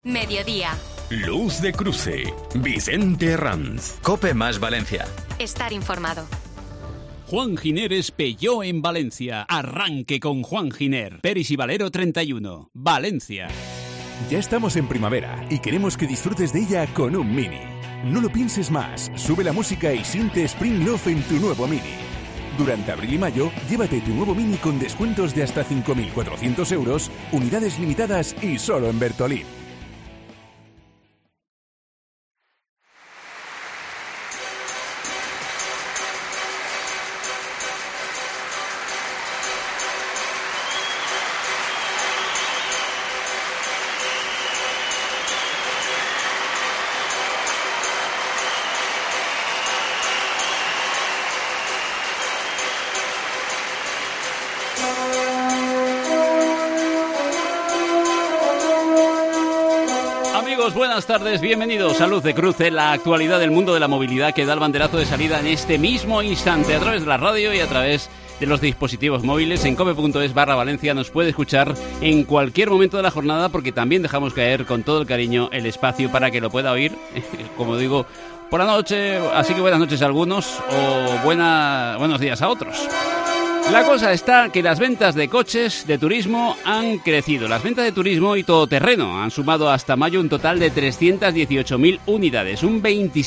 Mediodía. Luz de Cruce. Vicente Herranz. COPE más Valencia. Estar informado. Juan Giner Peugeot en Valencia. Arranque con Juan Giner. Peris y Valero 31. Valencia. Ya estamos en primavera y queremos que disfrutes de ella con un Mini. No lo pienses más. Sube la música y siente Spring Love en tu nuevo Mini. Durante abril y mayo, llévate tu nuevo Mini con descuentos de hasta 5.400 euros, unidades limitadas y solo en Bertolín. Buenas tardes, bienvenidos a Luz de Cruce, la actualidad del mundo de la movilidad que da el banderazo de salida en este mismo instante a través de la radio y a través de los dispositivos móviles. En cope.es/Valencia nos puede escuchar en cualquier momento de la jornada, porque también dejamos caer con todo el cariño el espacio para que lo pueda oír, como digo, por la noche. Así que buenas noches a algunos o buenos días a otros. La cosa está que las ventas de coches de turismo han crecido. Las ventas de turismo y todoterreno han sumado hasta mayo un total de 318.000 unidades, un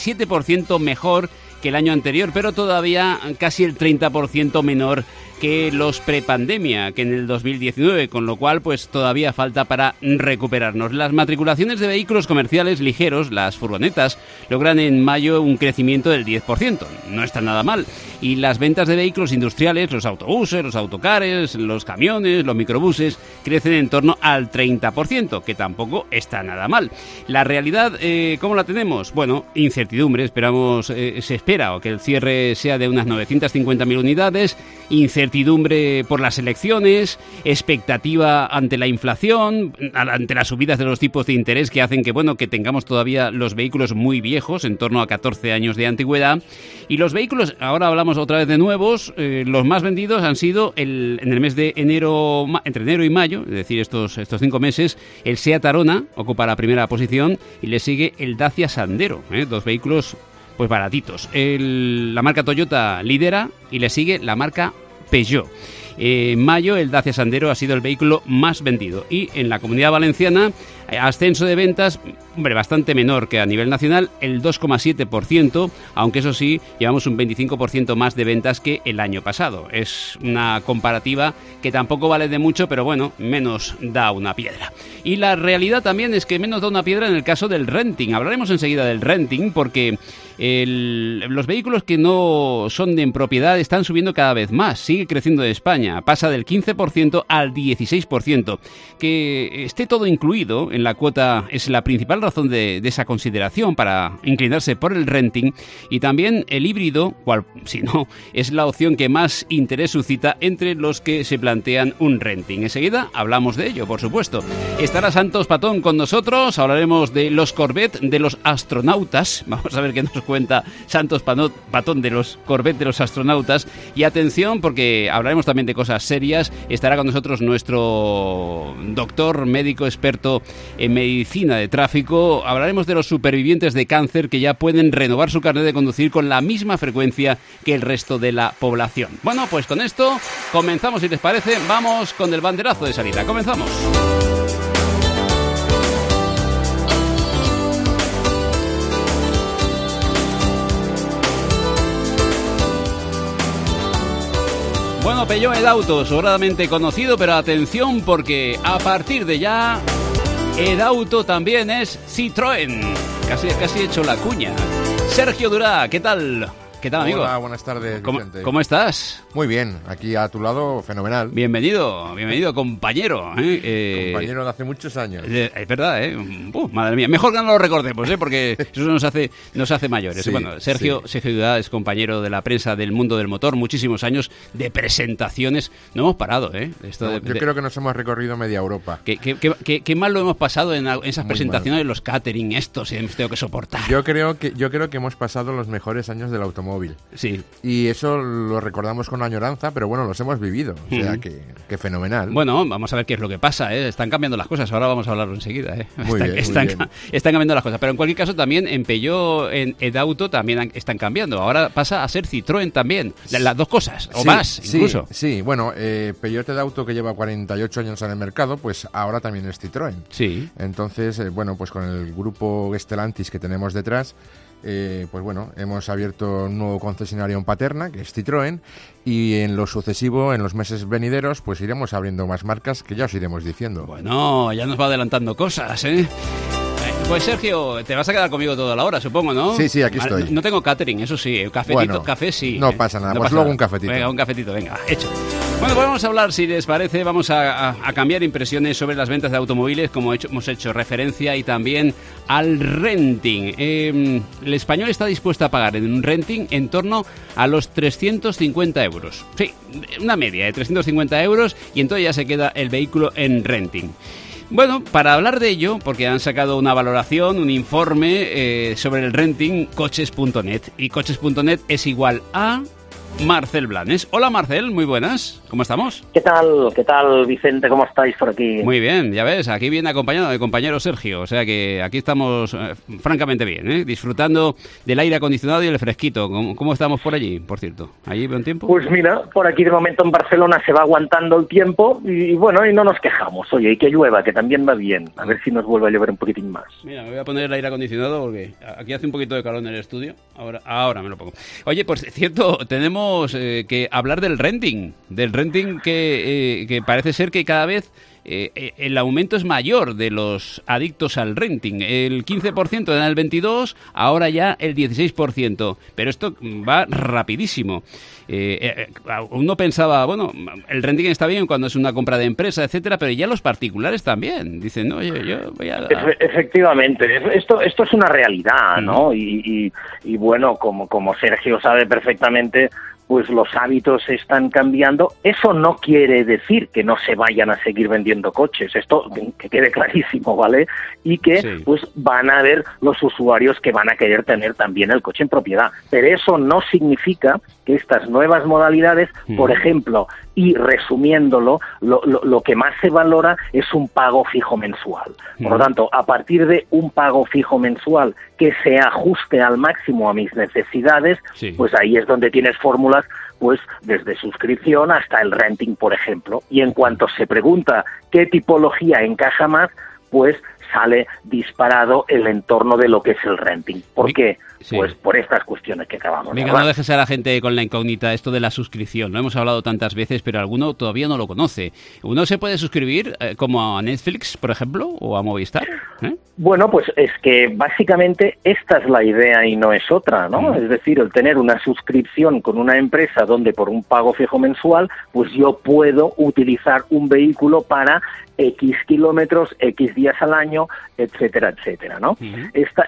27% mejor que el año anterior, pero todavía casi el 30% menor que los prepandemia, que en el 2019, con lo cual pues todavía falta para recuperarnos. Las matriculaciones de vehículos comerciales ligeros, las furgonetas, logran en mayo un crecimiento del 10%. No está nada mal. Y las ventas de vehículos industriales, los autobuses, los autocares, los camiones, los microbuses, crecen en torno al 30%, que tampoco está nada mal. La realidad, ¿cómo la tenemos? Bueno, incertidumbre. Se espera que el cierre sea de unas 950.000 unidades, incertidumbre por las elecciones, expectativa ante la inflación, ante las subidas de los tipos de interés que hacen que tengamos todavía los vehículos muy viejos, en torno a 14 años de antigüedad. Y los vehículos, ahora hablamos otra vez de nuevos, los más vendidos han sido en el mes de enero, entre enero y mayo, es decir, estos 5 meses, el Seat Arona ocupa la primera posición y le sigue el Dacia Sandero, dos vehículos pues baratitos. La marca Toyota lidera y le sigue la marca Peugeot. En mayo el Dacia Sandero ha sido el vehículo más vendido y en la Comunidad Valenciana ascenso de ventas bastante menor que a nivel nacional, el 2,7%, aunque eso sí, llevamos un 25% más de ventas que el año pasado. Es una comparativa que tampoco vale de mucho, pero bueno, menos da una piedra. Y la realidad también es que menos da una piedra en el caso del renting. Hablaremos enseguida del renting porque los vehículos que no son en propiedad están subiendo cada vez más. Sigue creciendo en España, pasa del 15% al 16%. Que esté todo incluido en la cuota es la principal razón de esa consideración para inclinarse por el renting, y también el híbrido, cual si no es la opción que más interés suscita entre los que se plantean un renting. Enseguida hablamos de ello, por supuesto. Estará Santos Patón con nosotros, hablaremos de los Corvette de los astronautas. Vamos a ver qué nos cuenta Santos Patón de los Corvette de los astronautas. Y atención, porque hablaremos también de cosas serias. Estará con nosotros nuestro doctor médico experto en medicina de tráfico. Hablaremos de los supervivientes de cáncer que ya pueden renovar su carnet de conducir con la misma frecuencia que el resto de la población. Bueno, pues con esto comenzamos, si les parece. Vamos con el banderazo de salida. Comenzamos. Bueno, Peugeot Edauto, sobradamente conocido, pero atención porque a partir de ya Edauto también es Citroën. Casi he hecho la cuña. Sergio Durá, ¿qué tal? ¿Qué tal, amigo? Hola, buenas tardes, Vicente. ¿Cómo estás? Muy bien, aquí a tu lado, fenomenal. Bienvenido, compañero. Compañero de hace muchos años. Es verdad, madre mía. Mejor que no lo recordemos, porque eso nos hace mayores. Sí, bueno, Sergio Durá es compañero de la prensa del mundo del motor, muchísimos años de presentaciones. No hemos parado, Yo creo que nos hemos recorrido media Europa. Qué mal lo hemos pasado en esas Muy presentaciones, mal. los catering, hemos tenido que soportar. Yo creo que hemos pasado los mejores años del automóvil automóvil. Sí. Y eso lo recordamos con añoranza, pero bueno, los hemos vivido. O sea, que fenomenal. Bueno, vamos a ver qué es lo que pasa, ¿eh? Están cambiando las cosas, ahora vamos a hablarlo enseguida, ¿eh? Están cambiando las cosas, pero en cualquier caso también en Peugeot, en Edauto también están cambiando. Ahora pasa a ser Citroën también, las dos cosas, o más incluso. Sí, bueno, Peugeot Edauto, que lleva 48 años en el mercado, pues ahora también es Citroën. Sí. Entonces, bueno, pues con el grupo Stellantis que tenemos detrás, pues bueno, hemos abierto un nuevo concesionario en Paterna, que es Citroën, y en lo sucesivo, en los meses venideros, pues iremos abriendo más marcas que ya os iremos diciendo. Bueno, ya nos va adelantando cosas, ¿eh? Pues Sergio, te vas a quedar conmigo toda la hora, supongo, ¿no? Sí, aquí estoy. No tengo catering, eso sí, café sí. No pasa nada, pues luego un cafetito. Venga, un cafetito, venga, hecho. Bueno, pues vamos a hablar, si les parece, vamos a cambiar impresiones sobre las ventas de automóviles, como hemos hecho referencia, y también al renting. El español está dispuesto a pagar en un renting en torno a los 350 euros. Sí, una media de 350 euros, y entonces ya se queda el vehículo en renting. Bueno, para hablar de ello, porque han sacado una valoración, un informe sobre el renting, Coches.net. Y Coches.net es igual a Marcel Blanes. Hola Marcel, muy buenas, ¿cómo estamos? ¿Qué tal, Vicente? ¿Cómo estáis por aquí? Muy bien, ya ves, aquí viene acompañado de compañero Sergio, o sea que aquí estamos francamente bien, ¿eh? Disfrutando del aire acondicionado y el fresquito. ¿Cómo estamos por allí, por cierto? ¿Allí buen tiempo? Pues mira, por aquí de momento en Barcelona se va aguantando el tiempo y bueno, y no nos quejamos. Oye, y que llueva, que también va bien. A ver si nos vuelve a llover un poquitín más. Mira, me voy a poner el aire acondicionado porque aquí hace un poquito de calor en el estudio. Ahora me lo pongo. Oye, pues cierto, tenemos que hablar del renting que parece ser que cada vez el aumento es mayor de los adictos al renting. El 15% en el 22, ahora ya el 16%. Pero esto va rapidísimo. Uno pensaba, bueno, el renting está bien cuando es una compra de empresa, etcétera, pero ya los particulares también. Dicen, no, yo voy a... Efectivamente, esto es una realidad, ¿no? Y bueno, como Sergio sabe perfectamente, pues los hábitos están cambiando. Eso no quiere decir que no se vayan a seguir vendiendo coches, esto que quede clarísimo, ¿vale? Y que pues van a haber los usuarios que van a querer tener también el coche en propiedad. Pero eso no significa que estas nuevas modalidades, por ejemplo, y resumiéndolo, lo que más se valora es un pago fijo mensual. Por lo tanto, a partir de un pago fijo mensual que se ajuste al máximo a mis necesidades, pues ahí es donde tienes fórmulas, pues desde suscripción hasta el renting, por ejemplo. Y en cuanto se pregunta qué tipología encaja más, pues sale disparado el entorno de lo que es el renting. ¿Por qué? Pues por estas cuestiones que acabamos de hablar. No dejes a la gente con la incógnita esto de la suscripción. Lo hemos hablado tantas veces, pero alguno todavía no lo conoce. ¿Uno se puede suscribir como a Netflix, por ejemplo, o a Movistar? Bueno, pues es que básicamente esta es la idea y no es otra, ¿no? Es decir, el tener una suscripción con una empresa donde por un pago fijo mensual, pues yo puedo utilizar un vehículo para X kilómetros, X días al año, etcétera, etcétera, ¿no? Esta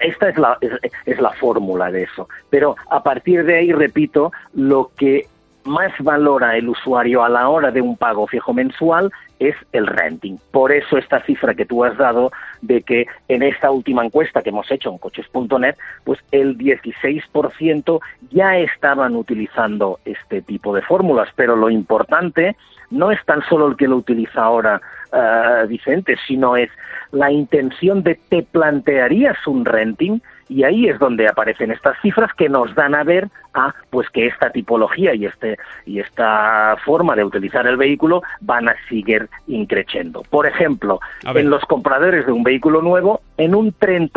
es la fórmula de eso. Pero a partir de ahí, repito, lo que más valora el usuario a la hora de un pago fijo mensual es el renting. Por eso esta cifra que tú has dado de que en esta última encuesta que hemos hecho en Coches.net, pues el 16% ya estaban utilizando este tipo de fórmulas. Pero lo importante no es tan solo el que lo utiliza ahora, Vicente, sino es la intención de ¿te plantearías un renting? Y ahí es donde aparecen estas cifras que nos dan a ver pues que esta tipología y esta forma de utilizar el vehículo van a seguir increciendo. Por ejemplo, en los compradores de un vehículo nuevo, en un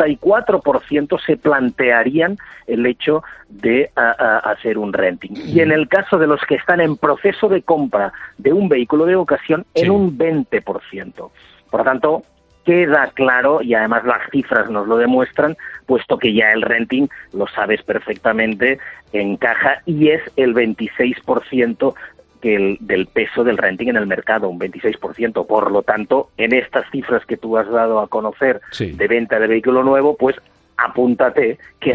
34% se plantearían el hecho de hacer un renting. Y en el caso de los que están en proceso de compra de un vehículo de ocasión, en un 20%. Por lo tanto, queda claro, y además las cifras nos lo demuestran, puesto que ya el renting, lo sabes perfectamente, encaja y es el 26% del peso del renting en el mercado, un 26%. Por lo tanto, en estas cifras que tú has dado a conocer de venta de vehículo nuevo, pues apúntate que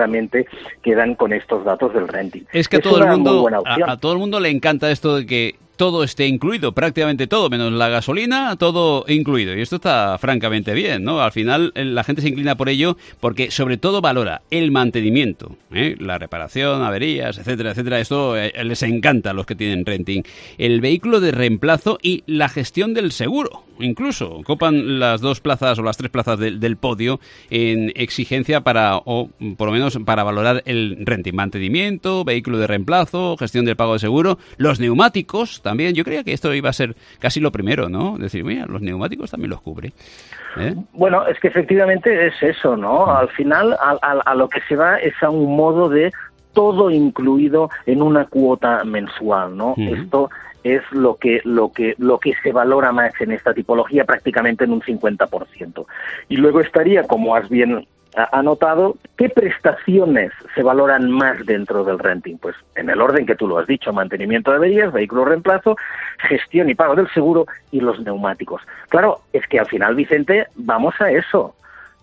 aproximadamente quedan con estos datos del renting. Es que a todo el mundo le encanta esto de que todo esté incluido, prácticamente todo, menos la gasolina, todo incluido. Y esto está francamente bien, ¿no? Al final la gente se inclina por ello porque sobre todo valora el mantenimiento, la reparación, averías, etcétera, etcétera. Esto les encanta a los que tienen renting. El vehículo de reemplazo y la gestión del seguro. Incluso copan las 2 plazas o las 3 plazas del podio en exigencia o por lo menos para valorar el renting, mantenimiento, vehículo de reemplazo, gestión del pago de seguro, los neumáticos también. Yo creía que esto iba a ser casi lo primero, ¿no? Decir, mira, los neumáticos también los cubre. Bueno, es que efectivamente es eso, ¿no? Al final a lo que se va es a un modo de todo incluido en una cuota mensual, ¿no? Esto es lo que se valora más en esta tipología, prácticamente en un 50%. Y luego estaría, como has bien anotado, ¿qué prestaciones se valoran más dentro del renting? Pues en el orden que tú lo has dicho: mantenimiento de averías, vehículo reemplazo, gestión y pago del seguro y los neumáticos. Claro, es que al final, Vicente, vamos a eso.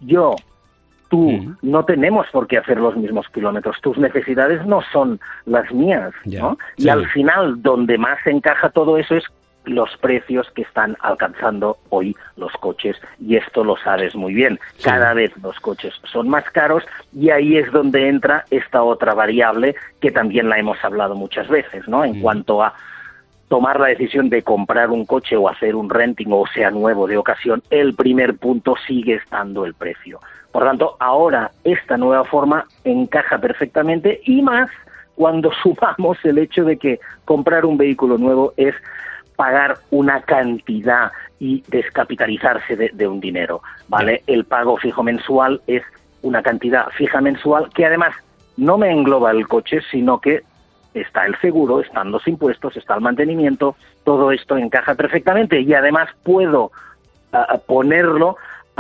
Tú no tenemos por qué hacer los mismos kilómetros. Tus necesidades no son las mías, ¿no? Sí. Y al final, donde más encaja todo eso es los precios que están alcanzando hoy los coches, y esto lo sabes muy bien. Sí. Cada vez los coches son más caros, y ahí es donde entra esta otra variable que también la hemos hablado muchas veces, ¿no? En cuanto a tomar la decisión de comprar un coche o hacer un renting, o sea nuevo de ocasión, el primer punto sigue estando el precio. Por tanto, ahora esta nueva forma encaja perfectamente, y más cuando sumamos el hecho de que comprar un vehículo nuevo es pagar una cantidad y descapitalizarse de un dinero, ¿vale? El pago fijo mensual es una cantidad fija mensual que además no me engloba el coche, sino que está el seguro, están los impuestos, está el mantenimiento, todo esto encaja perfectamente, y además puedo ponerlo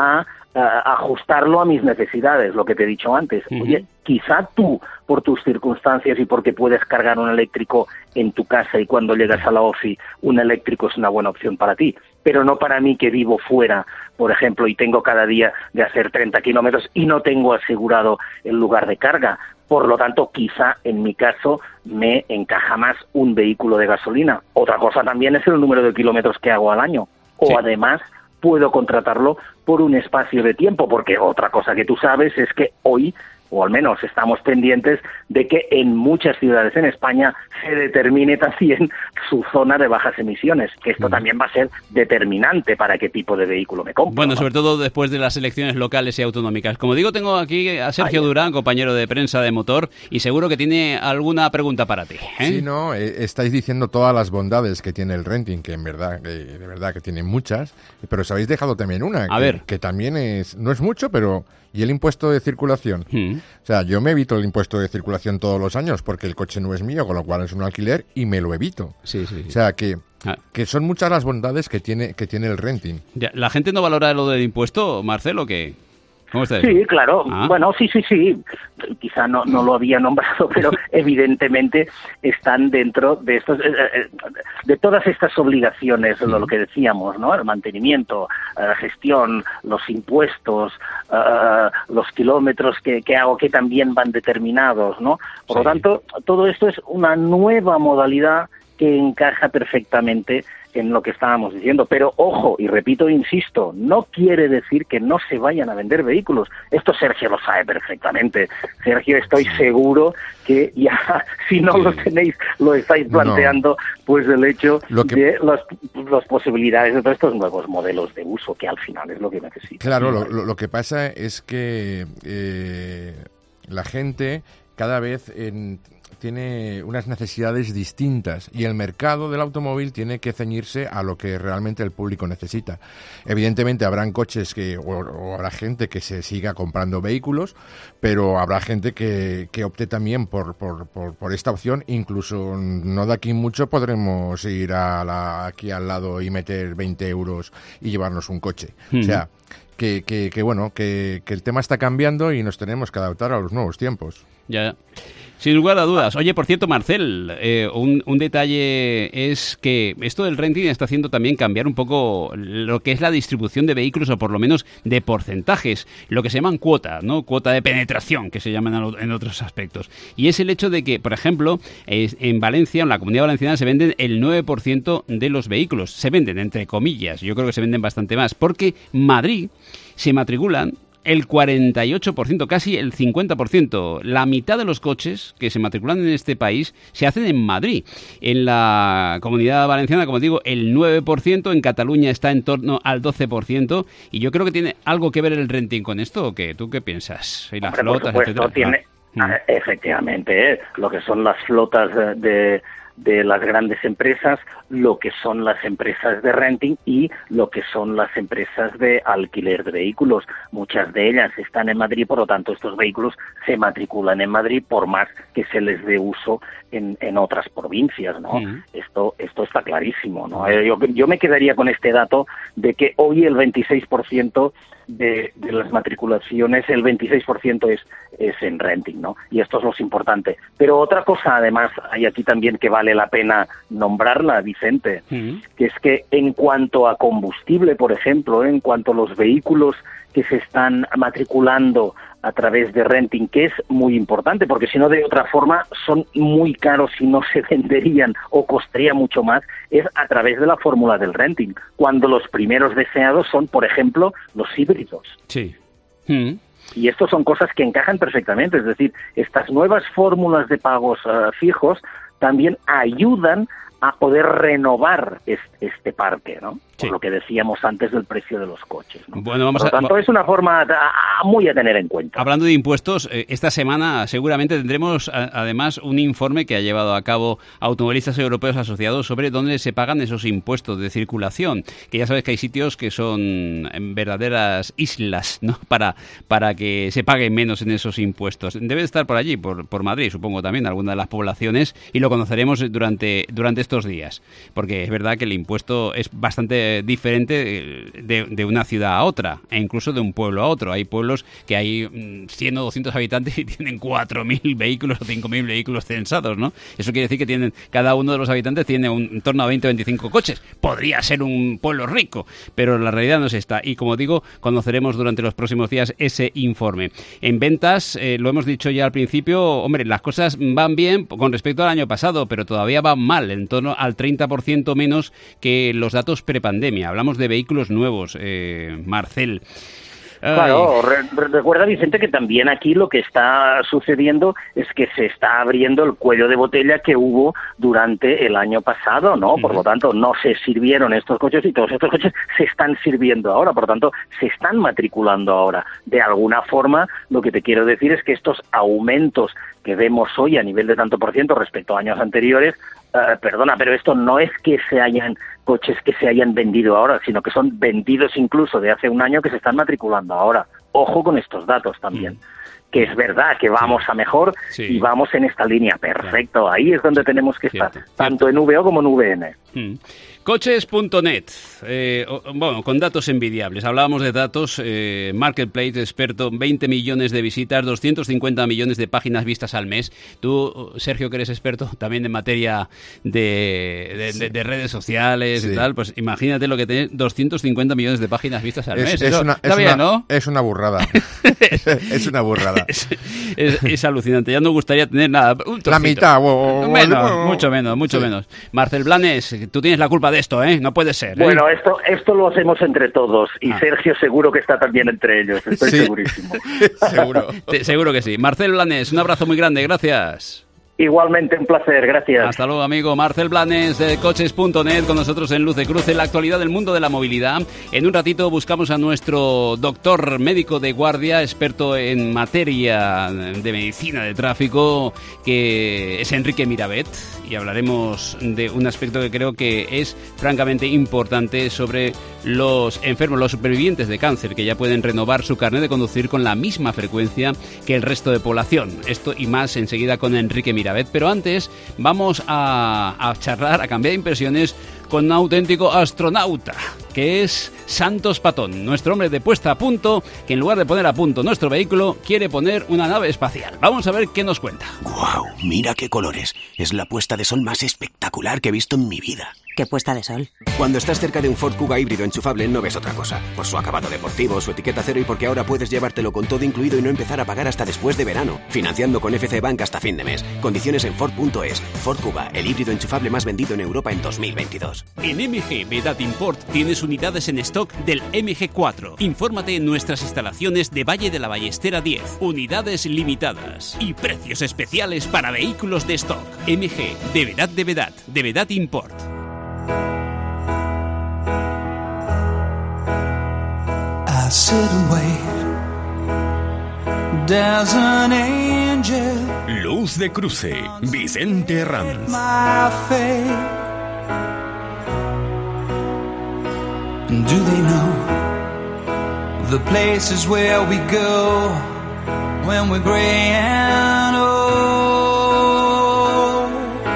ajustarlo a mis necesidades, lo que te he dicho antes. Oye, quizá tú, por tus circunstancias y porque puedes cargar un eléctrico en tu casa y cuando llegas a la OFI, un eléctrico es una buena opción para ti, pero no para mí, que vivo fuera, por ejemplo, y tengo cada día de hacer 30 kilómetros y no tengo asegurado el lugar de carga. Por lo tanto, quizá en mi caso me encaja más un vehículo de gasolina. Otra cosa también es el número de kilómetros que hago al año. O además puedo contratarlo por un espacio de tiempo, porque otra cosa que tú sabes es que hoy, o al menos estamos pendientes de que en muchas ciudades en España se determine también su zona de bajas emisiones, que esto también va a ser determinante para qué tipo de vehículo me compro. Bueno, sobre todo después de las elecciones locales y autonómicas. Como digo, tengo aquí a Sergio Durán, compañero de prensa de Motor, y seguro que tiene alguna pregunta para ti. Sí, no, estáis diciendo todas las bondades que tiene el renting, que en verdad, de verdad que tiene muchas, pero os habéis dejado también una, que también no es mucho, pero... ¿Y el impuesto de circulación? O sea, yo me evito el impuesto de circulación todos los años porque el coche no es mío, con lo cual es un alquiler, y me lo evito. Sí. O sea, que son muchas las bondades que tiene el renting. ¿La gente no valora lo del impuesto, Marcelo, que...? ¿Cómo está eso? Sí, claro. Bueno, sí. Quizá no lo había nombrado, pero evidentemente están dentro de estos, de todas estas obligaciones, lo que decíamos, ¿no? El mantenimiento, la gestión, los impuestos, los kilómetros que hago, que también van determinados, ¿no? Por lo tanto, todo esto es una nueva modalidad que encaja perfectamente en lo que estábamos diciendo. Pero ojo, y repito, insisto, no quiere decir que no se vayan a vender vehículos. Esto Sergio lo sabe perfectamente. Sergio, estoy seguro que ya, si no lo tenéis, lo estáis planteando, pues el hecho de las posibilidades de todos estos nuevos modelos de uso, que al final es lo que necesita. Claro, lo que pasa es que la gente cada vez tiene unas necesidades distintas, y el mercado del automóvil tiene que ceñirse a lo que realmente el público necesita. Evidentemente habrán coches o habrá gente que se siga comprando vehículos, pero habrá gente que opte también por esta opción. Incluso no de aquí mucho podremos ir aquí al lado y meter 20 euros y llevarnos un coche. O sea, bueno, que el tema está cambiando y nos tenemos que adaptar a los nuevos tiempos. Ya. Sin lugar a dudas. Oye, por cierto, Marcel, un detalle es que esto del renting está haciendo también cambiar un poco lo que es la distribución de vehículos, o por lo menos de porcentajes, lo que se llaman cuotas, ¿no? Cuota de penetración, que se llaman en otros aspectos. Y es el hecho de que, por ejemplo, en Valencia, en la Comunidad Valenciana, se venden el 9% de los vehículos. Se venden, entre comillas. Yo creo que se venden bastante más. Porque Madrid se matriculan el 48%, casi el 50%. La mitad de los coches que se matriculan en este país se hacen en Madrid. En la Comunidad Valenciana, como digo, el 9%. En Cataluña está en torno al 12%. Y yo creo que tiene algo que ver el renting con esto, ¿o qué? ¿Tú qué piensas? Y las flotas, por supuesto, etcétera. Efectivamente, lo que son las flotas de las grandes empresas, lo que son las empresas de renting y lo que son las empresas de alquiler de vehículos. Muchas de ellas están en Madrid, por lo tanto estos vehículos se matriculan en Madrid por más que se les dé uso en otras provincias, ¿no? Esto está clarísimo, ¿no? Yo me quedaría con este dato de que hoy el 26% de las matriculaciones, el 26% es en renting, ¿no? Y esto es lo importante. Pero otra cosa, además, hay aquí también que vale la pena nombrarla, Vicente, que es que en cuanto a combustible, por ejemplo, en cuanto a los vehículos que se están matriculando a través de renting, que es muy importante, porque si no, de otra forma, son muy caros y no se venderían o costaría mucho más, es a través de la fórmula del renting, cuando los primeros deseados son, por ejemplo, los híbridos. Sí. Y esto son cosas que encajan perfectamente, es decir, estas nuevas fórmulas de pagos fijos también ayudan a poder renovar este parque, ¿no? Sí. Por lo que decíamos antes del precio de los coches, ¿no? Bueno, por lo tanto, es una forma muy a tener en cuenta. Hablando de impuestos, esta semana seguramente tendremos además un informe que ha llevado a cabo Automovilistas Europeos Asociados sobre dónde se pagan esos impuestos de circulación, que ya sabes que hay sitios que son verdaderas islas, ¿no? Para que se paguen menos en esos impuestos. Debe de estar por allí, por Madrid, supongo también, alguna de las poblaciones, y lo conoceremos durante estos días, porque es verdad que el impuesto es bastante diferente de una ciudad a otra, e incluso de un pueblo a otro. Hay pueblos que hay 100 o 200 habitantes y tienen 4.000 vehículos o 5.000 vehículos censados, ¿no? Eso quiere decir que cada uno de los habitantes tiene en torno a 20 o 25 coches. Podría ser un pueblo rico, pero la realidad no es esta. Y como digo, conoceremos durante los próximos días ese informe. En ventas, lo hemos dicho ya al principio, hombre, las cosas van bien con respecto al año pasado, pero todavía van mal, en torno al 30% menos que los datos prepandemia. Hablamos de vehículos nuevos, Marcel. Claro, recuerda, Vicente, que también aquí lo que está sucediendo es que se está abriendo el cuello de botella que hubo durante el año pasado, ¿no? Por lo tanto, no se sirvieron estos coches y todos estos coches se están sirviendo ahora, por lo tanto, se están matriculando ahora. De alguna forma, lo que te quiero decir es que estos aumentos que vemos hoy a nivel de tanto por ciento respecto a años anteriores, pero esto no es que coches que se hayan vendido ahora, sino que son vendidos incluso de hace un año que se están matriculando ahora. Ojo con estos datos también. Que es verdad que vamos a mejor y vamos en esta línea. Perfecto, ahí es donde tenemos que estar, tanto en VO como en VN. Coches.net, bueno, con datos envidiables. Hablábamos de datos, Marketplace, experto, 20 millones de visitas, 250 millones de páginas vistas al mes. Tú, Sergio, que eres experto también en materia de redes sociales y tal, pues imagínate lo que tenés, 250 millones de páginas vistas al mes. Está bien, ¿no? Es una burrada. Es una burrada. Es alucinante. Ya no gustaría tener nada. La mitad. Mucho menos. Marcel Blanes, tú tienes la culpa de esto, ¿eh? No puede ser. Bueno, esto lo hacemos entre todos y Sergio seguro que está también entre ellos. Estoy segurísimo. Seguro que sí. Marcel Blanes, un abrazo muy grande. Gracias. Igualmente, un placer, gracias. Hasta luego, amigo. Marcel Blanes de Coches.net con nosotros en Luz de Cruce, la actualidad del mundo de la movilidad. En un ratito buscamos a nuestro doctor médico de guardia, experto en materia de medicina de tráfico, que es Enrique Mirabet, y hablaremos de un aspecto que creo que es francamente importante sobre los enfermos, los supervivientes de cáncer, que ya pueden renovar su carnet de conducir con la misma frecuencia que el resto de población. Esto y más enseguida con Enrique Mirabet. Pero antes vamos a charlar, a cambiar impresiones con un auténtico astronauta, que es Santos Patón, nuestro hombre de puesta a punto, que en lugar de poner a punto nuestro vehículo, quiere poner una nave espacial. Vamos a ver qué nos cuenta. ¡Guau! Mira qué colores. Es la puesta de sol más espectacular que he visto en mi vida. ¿Qué puesta de sol? Cuando estás cerca de un Ford Kuga híbrido enchufable no ves otra cosa. Por su acabado deportivo, su etiqueta cero y porque ahora puedes llevártelo con todo incluido y no empezar a pagar hasta después de verano. Financiando con FC Bank hasta fin de mes. Condiciones en Ford.es. Ford Kuga, el híbrido enchufable más vendido en Europa en 2022. En MG Vedad Import tienes unidades en stock del MG4. Infórmate en nuestras instalaciones de Valle de la Ballestera 10. Unidades limitadas y precios especiales para vehículos de stock. MG de Vedad Import. I sit and wait. There's an angel. Luz de Cruce, Vicente Ranz. My fate. Do they know the places where we go when we're gray and old?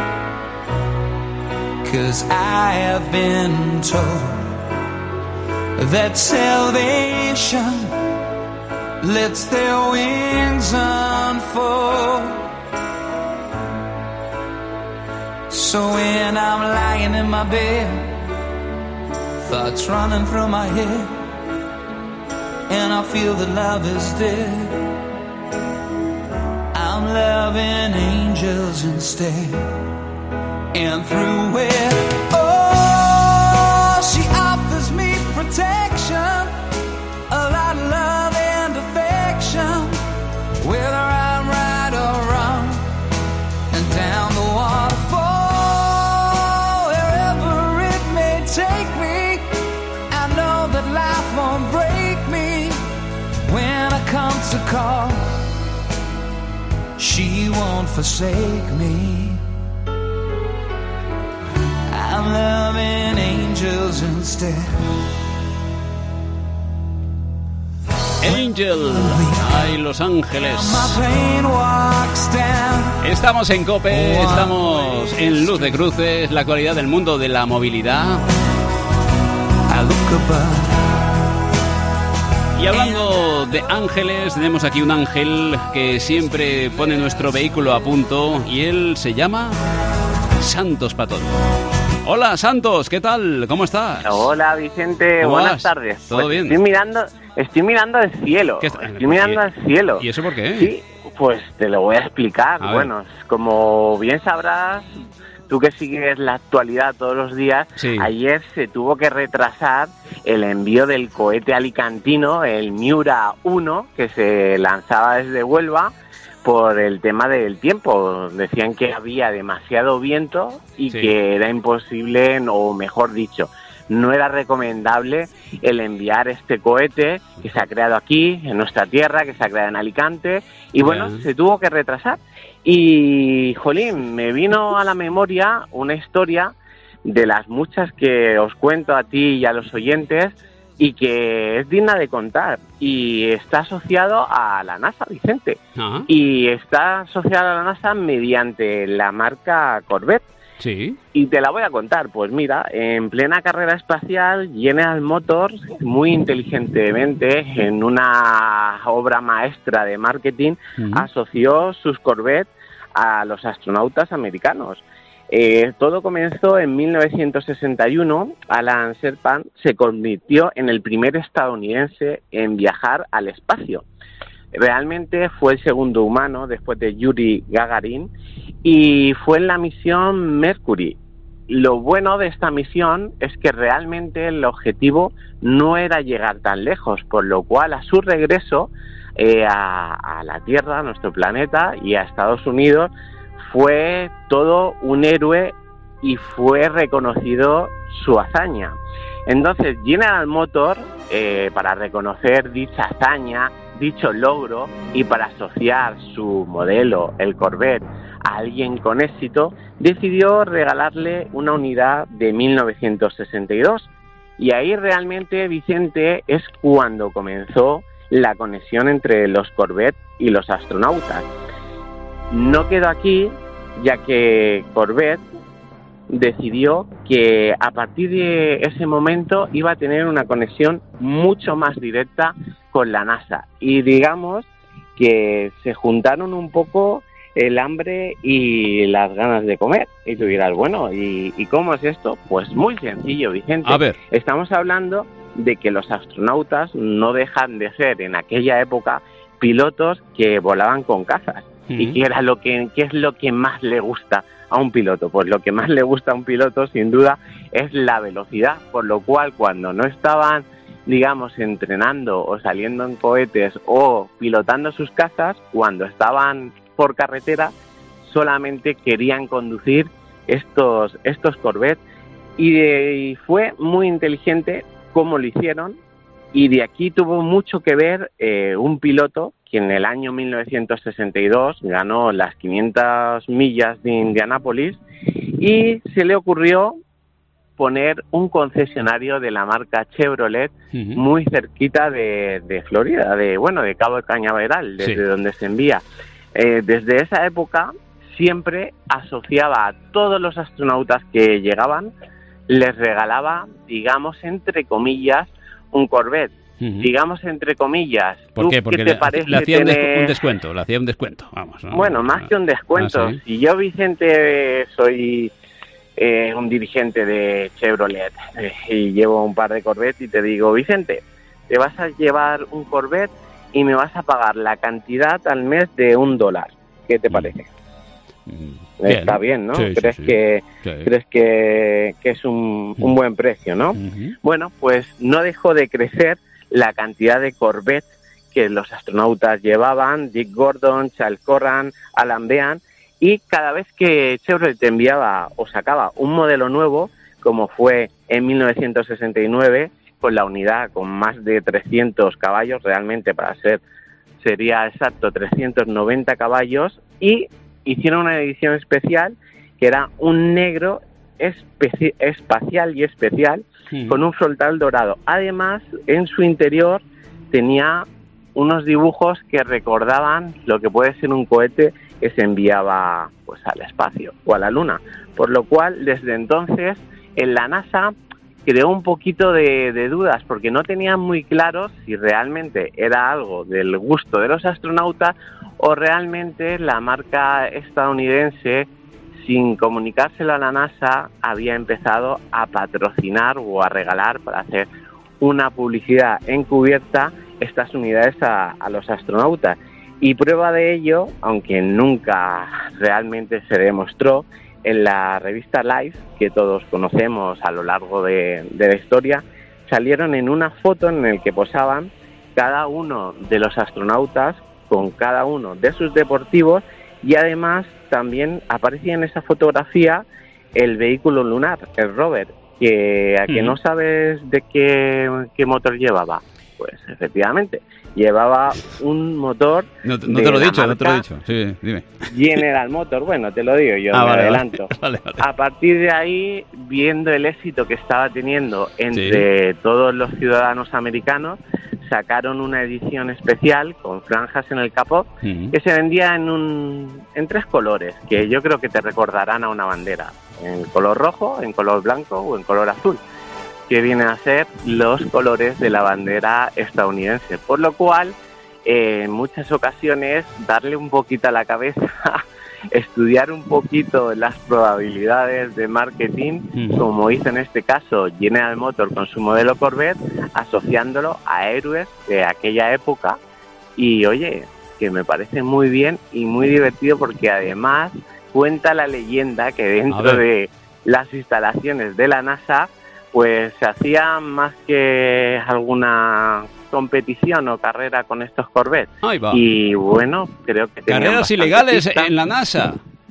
'Cause I have been told that salvation lets their wings unfold. So when I'm lying in my bed, thoughts running through my head, and I feel that love is dead, I'm loving angels instead. And through it, oh, she offers me protection, a lot of love and affection, whether I'm right or wrong, and down the waterfall, wherever it may take me, I know that life won't break me. When I come to call, she won't forsake me. I'm loving angels instead. Angel, ay, Los Ángeles. Estamos en COPE, estamos en Luz de Cruces, la actualidad del mundo de la movilidad. Y hablando de ángeles, tenemos aquí un ángel que siempre pone nuestro vehículo a punto y él se llama Santos Patón. Hola Santos, ¿qué tal? ¿Cómo estás? Hola Vicente, buenas tardes. ¿Todo bien? Estoy mirando al cielo. Estoy mirando al cielo. ¿Y eso por qué? Sí, pues te lo voy a explicar. Bueno, como bien sabrás, tú que sigues la actualidad todos los días, sí. Ayer se tuvo que retrasar el envío del cohete alicantino, el Miura 1, que se lanzaba desde Huelva, por el tema del tiempo. Decían que había demasiado viento y sí, que era imposible, o mejor dicho, no era recomendable el enviar este cohete que se ha creado aquí, en nuestra tierra, que se ha creado en Alicante, y bueno, se tuvo que retrasar. Y, jolín, me vino a la memoria una historia de las muchas que os cuento a ti y a los oyentes, y que es digna de contar, y está asociado a la NASA, Vicente. Y está asociado a la NASA mediante la marca Corvette. Sí. Y te la voy a contar. Pues mira, en plena carrera espacial, General Motors, muy inteligentemente, en una obra maestra de marketing, asoció sus Corvette a los astronautas americanos. Todo comenzó en 1961. Alan Shepard se convirtió en el primer estadounidense en viajar al espacio. Realmente fue el segundo humano después de Yuri Gagarin, y fue en la misión Mercury. Lo bueno de esta misión es que realmente el objetivo no era llegar tan lejos, por lo cual a su regreso a la Tierra, a nuestro planeta, y a Estados Unidos, fue todo un héroe y fue reconocido su hazaña. Entonces General Motors, para reconocer dicha hazaña, dicho logro, y para asociar su modelo, el Corvette, a alguien con éxito, decidió regalarle una unidad de 1962. Y ahí realmente, Vicente, es cuando comenzó la conexión entre los Corvette y los astronautas. No quedó aquí, ya que Corvette decidió que a partir de ese momento iba a tener una conexión mucho más directa con la NASA. Y digamos que se juntaron un poco el hambre y las ganas de comer. Y tú dirás, bueno, ¿y cómo es esto? Pues muy sencillo, Vicente. A ver. Estamos hablando de que los astronautas no dejan de ser en aquella época pilotos que volaban con cazas. ¿Y qué es lo que más le gusta a un piloto? Pues lo que más le gusta a un piloto, sin duda, es la velocidad, por lo cual cuando no estaban, digamos, entrenando o saliendo en cohetes o pilotando sus cazas, cuando estaban por carretera, solamente querían conducir estos Corvette, y fue muy inteligente cómo lo hicieron, y de aquí tuvo mucho que ver un piloto que en el año 1962 ganó las 500 millas de Indianápolis, y se le ocurrió poner un concesionario de la marca Chevrolet muy cerquita de Florida, de Cabo Cañaveral, desde donde se envía. Desde esa época siempre asociaba a todos los astronautas que llegaban, les regalaba, digamos, entre comillas, un Corvette. Digamos, entre comillas. ¿Por qué? Porque le hacía un descuento, vamos, ¿no? Bueno, más que un descuento. ¿Sí? Si yo, Vicente, soy un dirigente de Chevrolet y llevo un par de Corvette y te digo, Vicente, te vas a llevar un Corvette y me vas a pagar la cantidad al mes de $1. ¿Qué te parece? Bien. Está bien, ¿no? Sí, ¿Crees que es un buen precio, no? Bueno, pues no dejó de crecer la cantidad de Corvette que los astronautas llevaban, Dick Gordon, Charles Corran, Alan Bean, y cada vez que Chevrolet enviaba o sacaba un modelo nuevo, como fue en 1969, con la unidad con más de 300 caballos, realmente sería exacto 390 caballos, y hicieron una edición especial que era un negro espacial y especial con un frontal dorado. Además, en su interior tenía unos dibujos que recordaban lo que puede ser un cohete que se enviaba pues al espacio o a la Luna. Por lo cual, desde entonces, en la NASA creó un poquito de dudas, porque no tenían muy claro si realmente era algo del gusto de los astronautas o realmente la marca estadounidense, sin comunicárselo a la NASA, había empezado a patrocinar o a regalar para hacer una publicidad encubierta estas unidades a los astronautas. Y prueba de ello, aunque nunca realmente se demostró, en la revista Life, que todos conocemos a lo largo de la historia, salieron en una foto en la que posaban cada uno de los astronautas con cada uno de sus deportivos, y además también aparecía en esa fotografía el vehículo lunar, el rover, que a que no sabes de qué motor llevaba. Pues efectivamente, llevaba un motor. No te lo he dicho. Sí, dime. General Motors, bueno, te lo digo yo, me adelanto. Vale. A partir de ahí, viendo el éxito que estaba teniendo entre todos los ciudadanos americanos, sacaron una edición especial con franjas en el capó que se vendía en 3 colores, que yo creo que te recordarán a una bandera: en color rojo, en color blanco o en color azul, que vienen a ser los colores de la bandera estadounidense. Por lo cual, en muchas ocasiones, darle un poquito a la cabeza, estudiar un poquito las probabilidades de marketing, como hizo en este caso General Motors con su modelo Corvette, asociándolo a héroes de aquella época. Y oye, que me parece muy bien y muy divertido, porque además cuenta la leyenda que dentro de las instalaciones de la NASA pues se hacía más que alguna competición o carrera con estos Corvettes. Y bueno, creo que carreras ilegales en la NASA.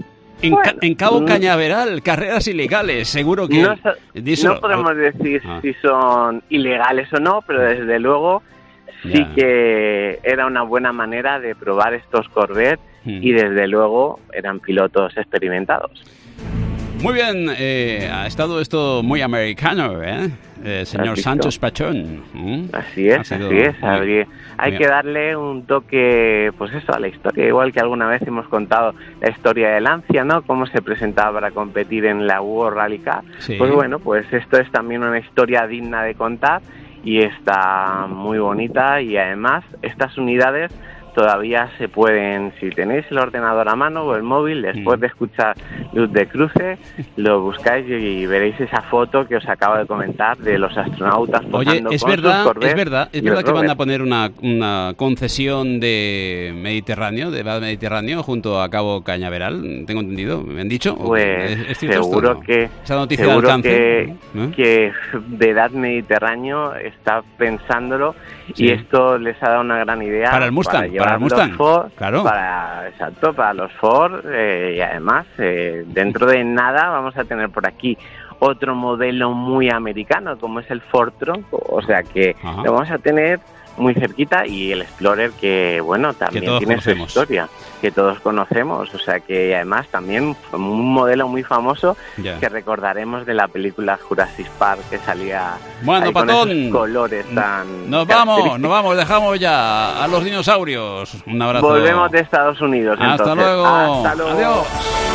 En Cabo Cañaveral, carreras ilegales, seguro que... No podemos decir si son ilegales o no, pero desde luego sí que era una buena manera de probar estos Corvettes y desde luego eran pilotos experimentados. Muy bien, ha estado esto muy americano, señor Sánchez Pachón. Así es. Hay que darle un toque, pues eso, a la historia, igual que alguna vez hemos contado la historia de Lancia, ¿no? Cómo se presentaba para competir en la World Rally Cup. Sí. Pues bueno, pues esto es también una historia digna de contar y está muy bonita, y además estas unidades todavía se pueden, si tenéis el ordenador a mano o el móvil, después de escuchar Luz de Cruce, lo buscáis y veréis esa foto que os acabo de comentar de los astronautas posando. Oye, es con verdad, sus Corvettes es verdad y que los van a rovers. poner una concesión de Mediterráneo, de VAD Mediterráneo, junto a Cabo Cañaveral, tengo entendido, me han dicho. Pues ¿Es cierto seguro esto, no? que Esa noticia seguro de alcance, que de edad Mediterráneo está pensándolo, Sí. y esto les ha dado una gran idea Para el Mustang, para el Mustang, Ford, claro. para los Ford, y además dentro de nada vamos a tener por aquí otro modelo muy americano como es el Ford Bronco, o sea que Ajá. lo vamos a tener muy cerquita, y el Explorer, que bueno, también todos tiene conocemos. su historia, que todos conocemos, o sea que además también un modelo muy famoso Ya. que recordaremos de la película Jurassic Park, que salía Bueno, ahí con Patón, esos colores tan Nos característicos. vamos, dejamos ya a los dinosaurios. Un abrazo. Volvemos de Estados Unidos. Hasta entonces. luego. Hasta luego. Adiós.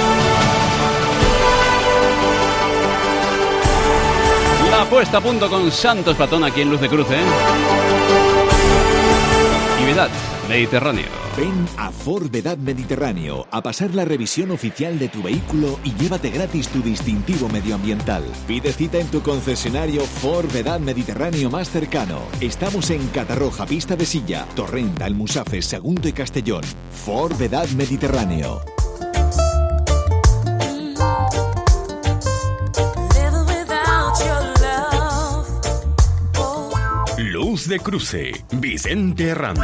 La puesta a punto con Santos Patón aquí en Luz de Cruce. Y Vedad Mediterráneo. Ven a Ford Vedad Mediterráneo a pasar la revisión oficial de tu vehículo y llévate gratis tu distintivo medioambiental. Pide cita en tu concesionario Ford Vedad Mediterráneo más cercano. Estamos en Catarroja, Pista de Silla, Torrent, Almusafes, Sagunto y Castellón. Ford Vedad Mediterráneo. Luz de Cruce, Vicente Ranz.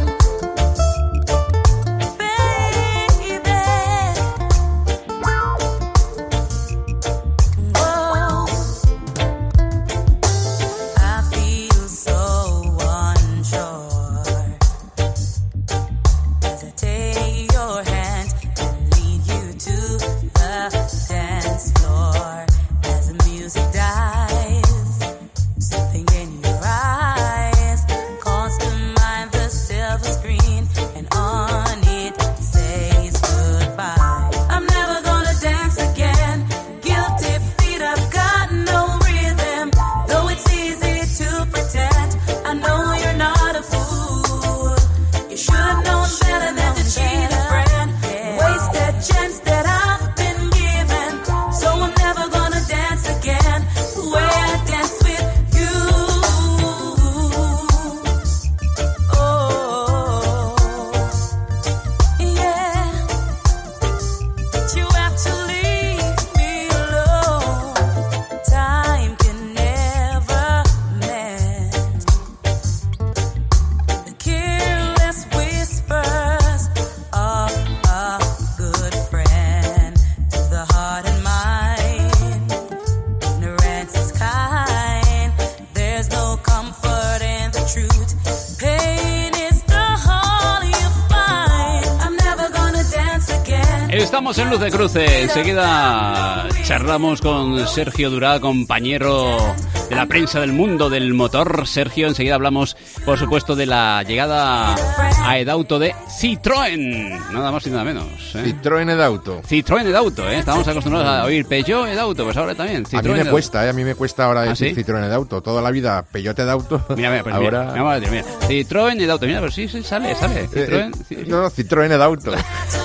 Estamos en Luz de Cruce. Enseguida charlamos con Sergio Durá, compañero de la prensa del mundo del motor. Sergio, enseguida hablamos, por supuesto, de la llegada a Edauto de Citroën. Nada más y nada menos. Citroën Edauto. Citroën Edauto, ¿eh? Estamos acostumbrados a oír Peugeot Edauto, pues ahora también Citroën A mí me Edauto. cuesta, a mí me cuesta ahora decir ¿sí? Citroën Edauto. Toda la vida Peugeot Edauto. Mira, pues ahora... mira. Citroën Edauto, mira, pero sí, sale. Citroën. No, Citroën Edauto.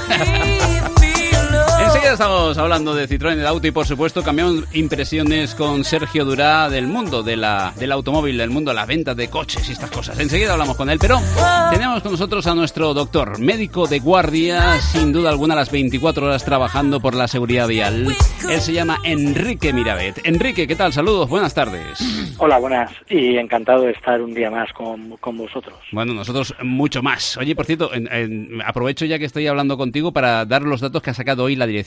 Enseguida estamos hablando de Citroën Edauto y, por supuesto, cambiamos impresiones con Sergio Durá del mundo del automóvil, del mundo de las ventas de coches y estas cosas. Enseguida hablamos con él, pero tenemos con nosotros a nuestro doctor, médico de guardia, sin duda alguna las 24 horas trabajando por la seguridad vial. Él se llama Enrique Mirabet. Enrique, ¿qué tal? Saludos, buenas tardes. Hola, buenas, y encantado de estar un día más con vosotros. Bueno, nosotros mucho más. Oye, por cierto, aprovecho ya que estoy hablando contigo para dar los datos que ha sacado hoy la Dirección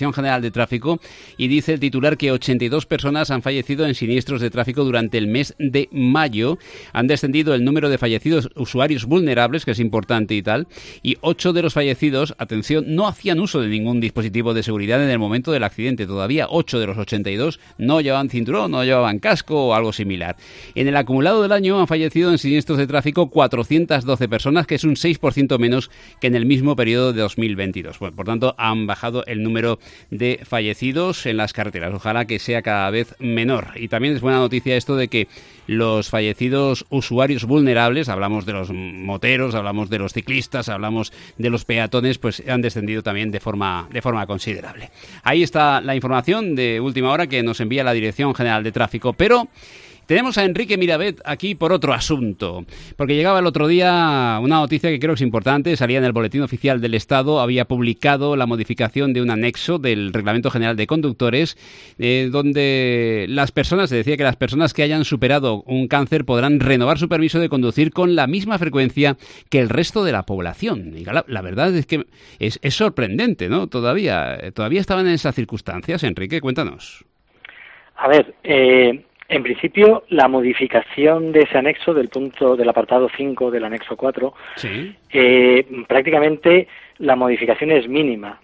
Dirección General de Tráfico, y dice el titular que 82 personas han fallecido en siniestros de tráfico durante el mes de mayo. Han descendido el número de fallecidos usuarios vulnerables, que es importante y tal, y 8 de los fallecidos, atención, no hacían uso de ningún dispositivo de seguridad en el momento del accidente. Todavía 8 de los 82 no llevaban cinturón, no llevaban casco o algo similar. En el acumulado del año han fallecido en siniestros de tráfico 412 personas, que es un 6% menos que en el mismo periodo de 2022. Bueno, por tanto, han bajado el número de fallecidos en las carreteras. Ojalá que sea cada vez menor. Y también es buena noticia esto de que los fallecidos usuarios vulnerables, hablamos de los moteros, hablamos de los ciclistas, hablamos de los peatones, pues han descendido también de forma considerable. Ahí está la información de última hora que nos envía la Dirección General de Tráfico, pero tenemos a Enrique Mirabet aquí por otro asunto, porque llegaba el otro día una noticia que creo que es importante, salía en el Boletín Oficial del Estado, había publicado la modificación de un anexo del Reglamento General de Conductores, donde se decía que las personas que hayan superado un cáncer podrán renovar su permiso de conducir con la misma frecuencia que el resto de la población. Y la verdad es que es sorprendente, ¿no? Todavía estaban en esas circunstancias. Enrique, cuéntanos. A ver, en principio, la modificación de ese anexo, del apartado 5 del anexo 4, ¿sí? Prácticamente la modificación es mínima.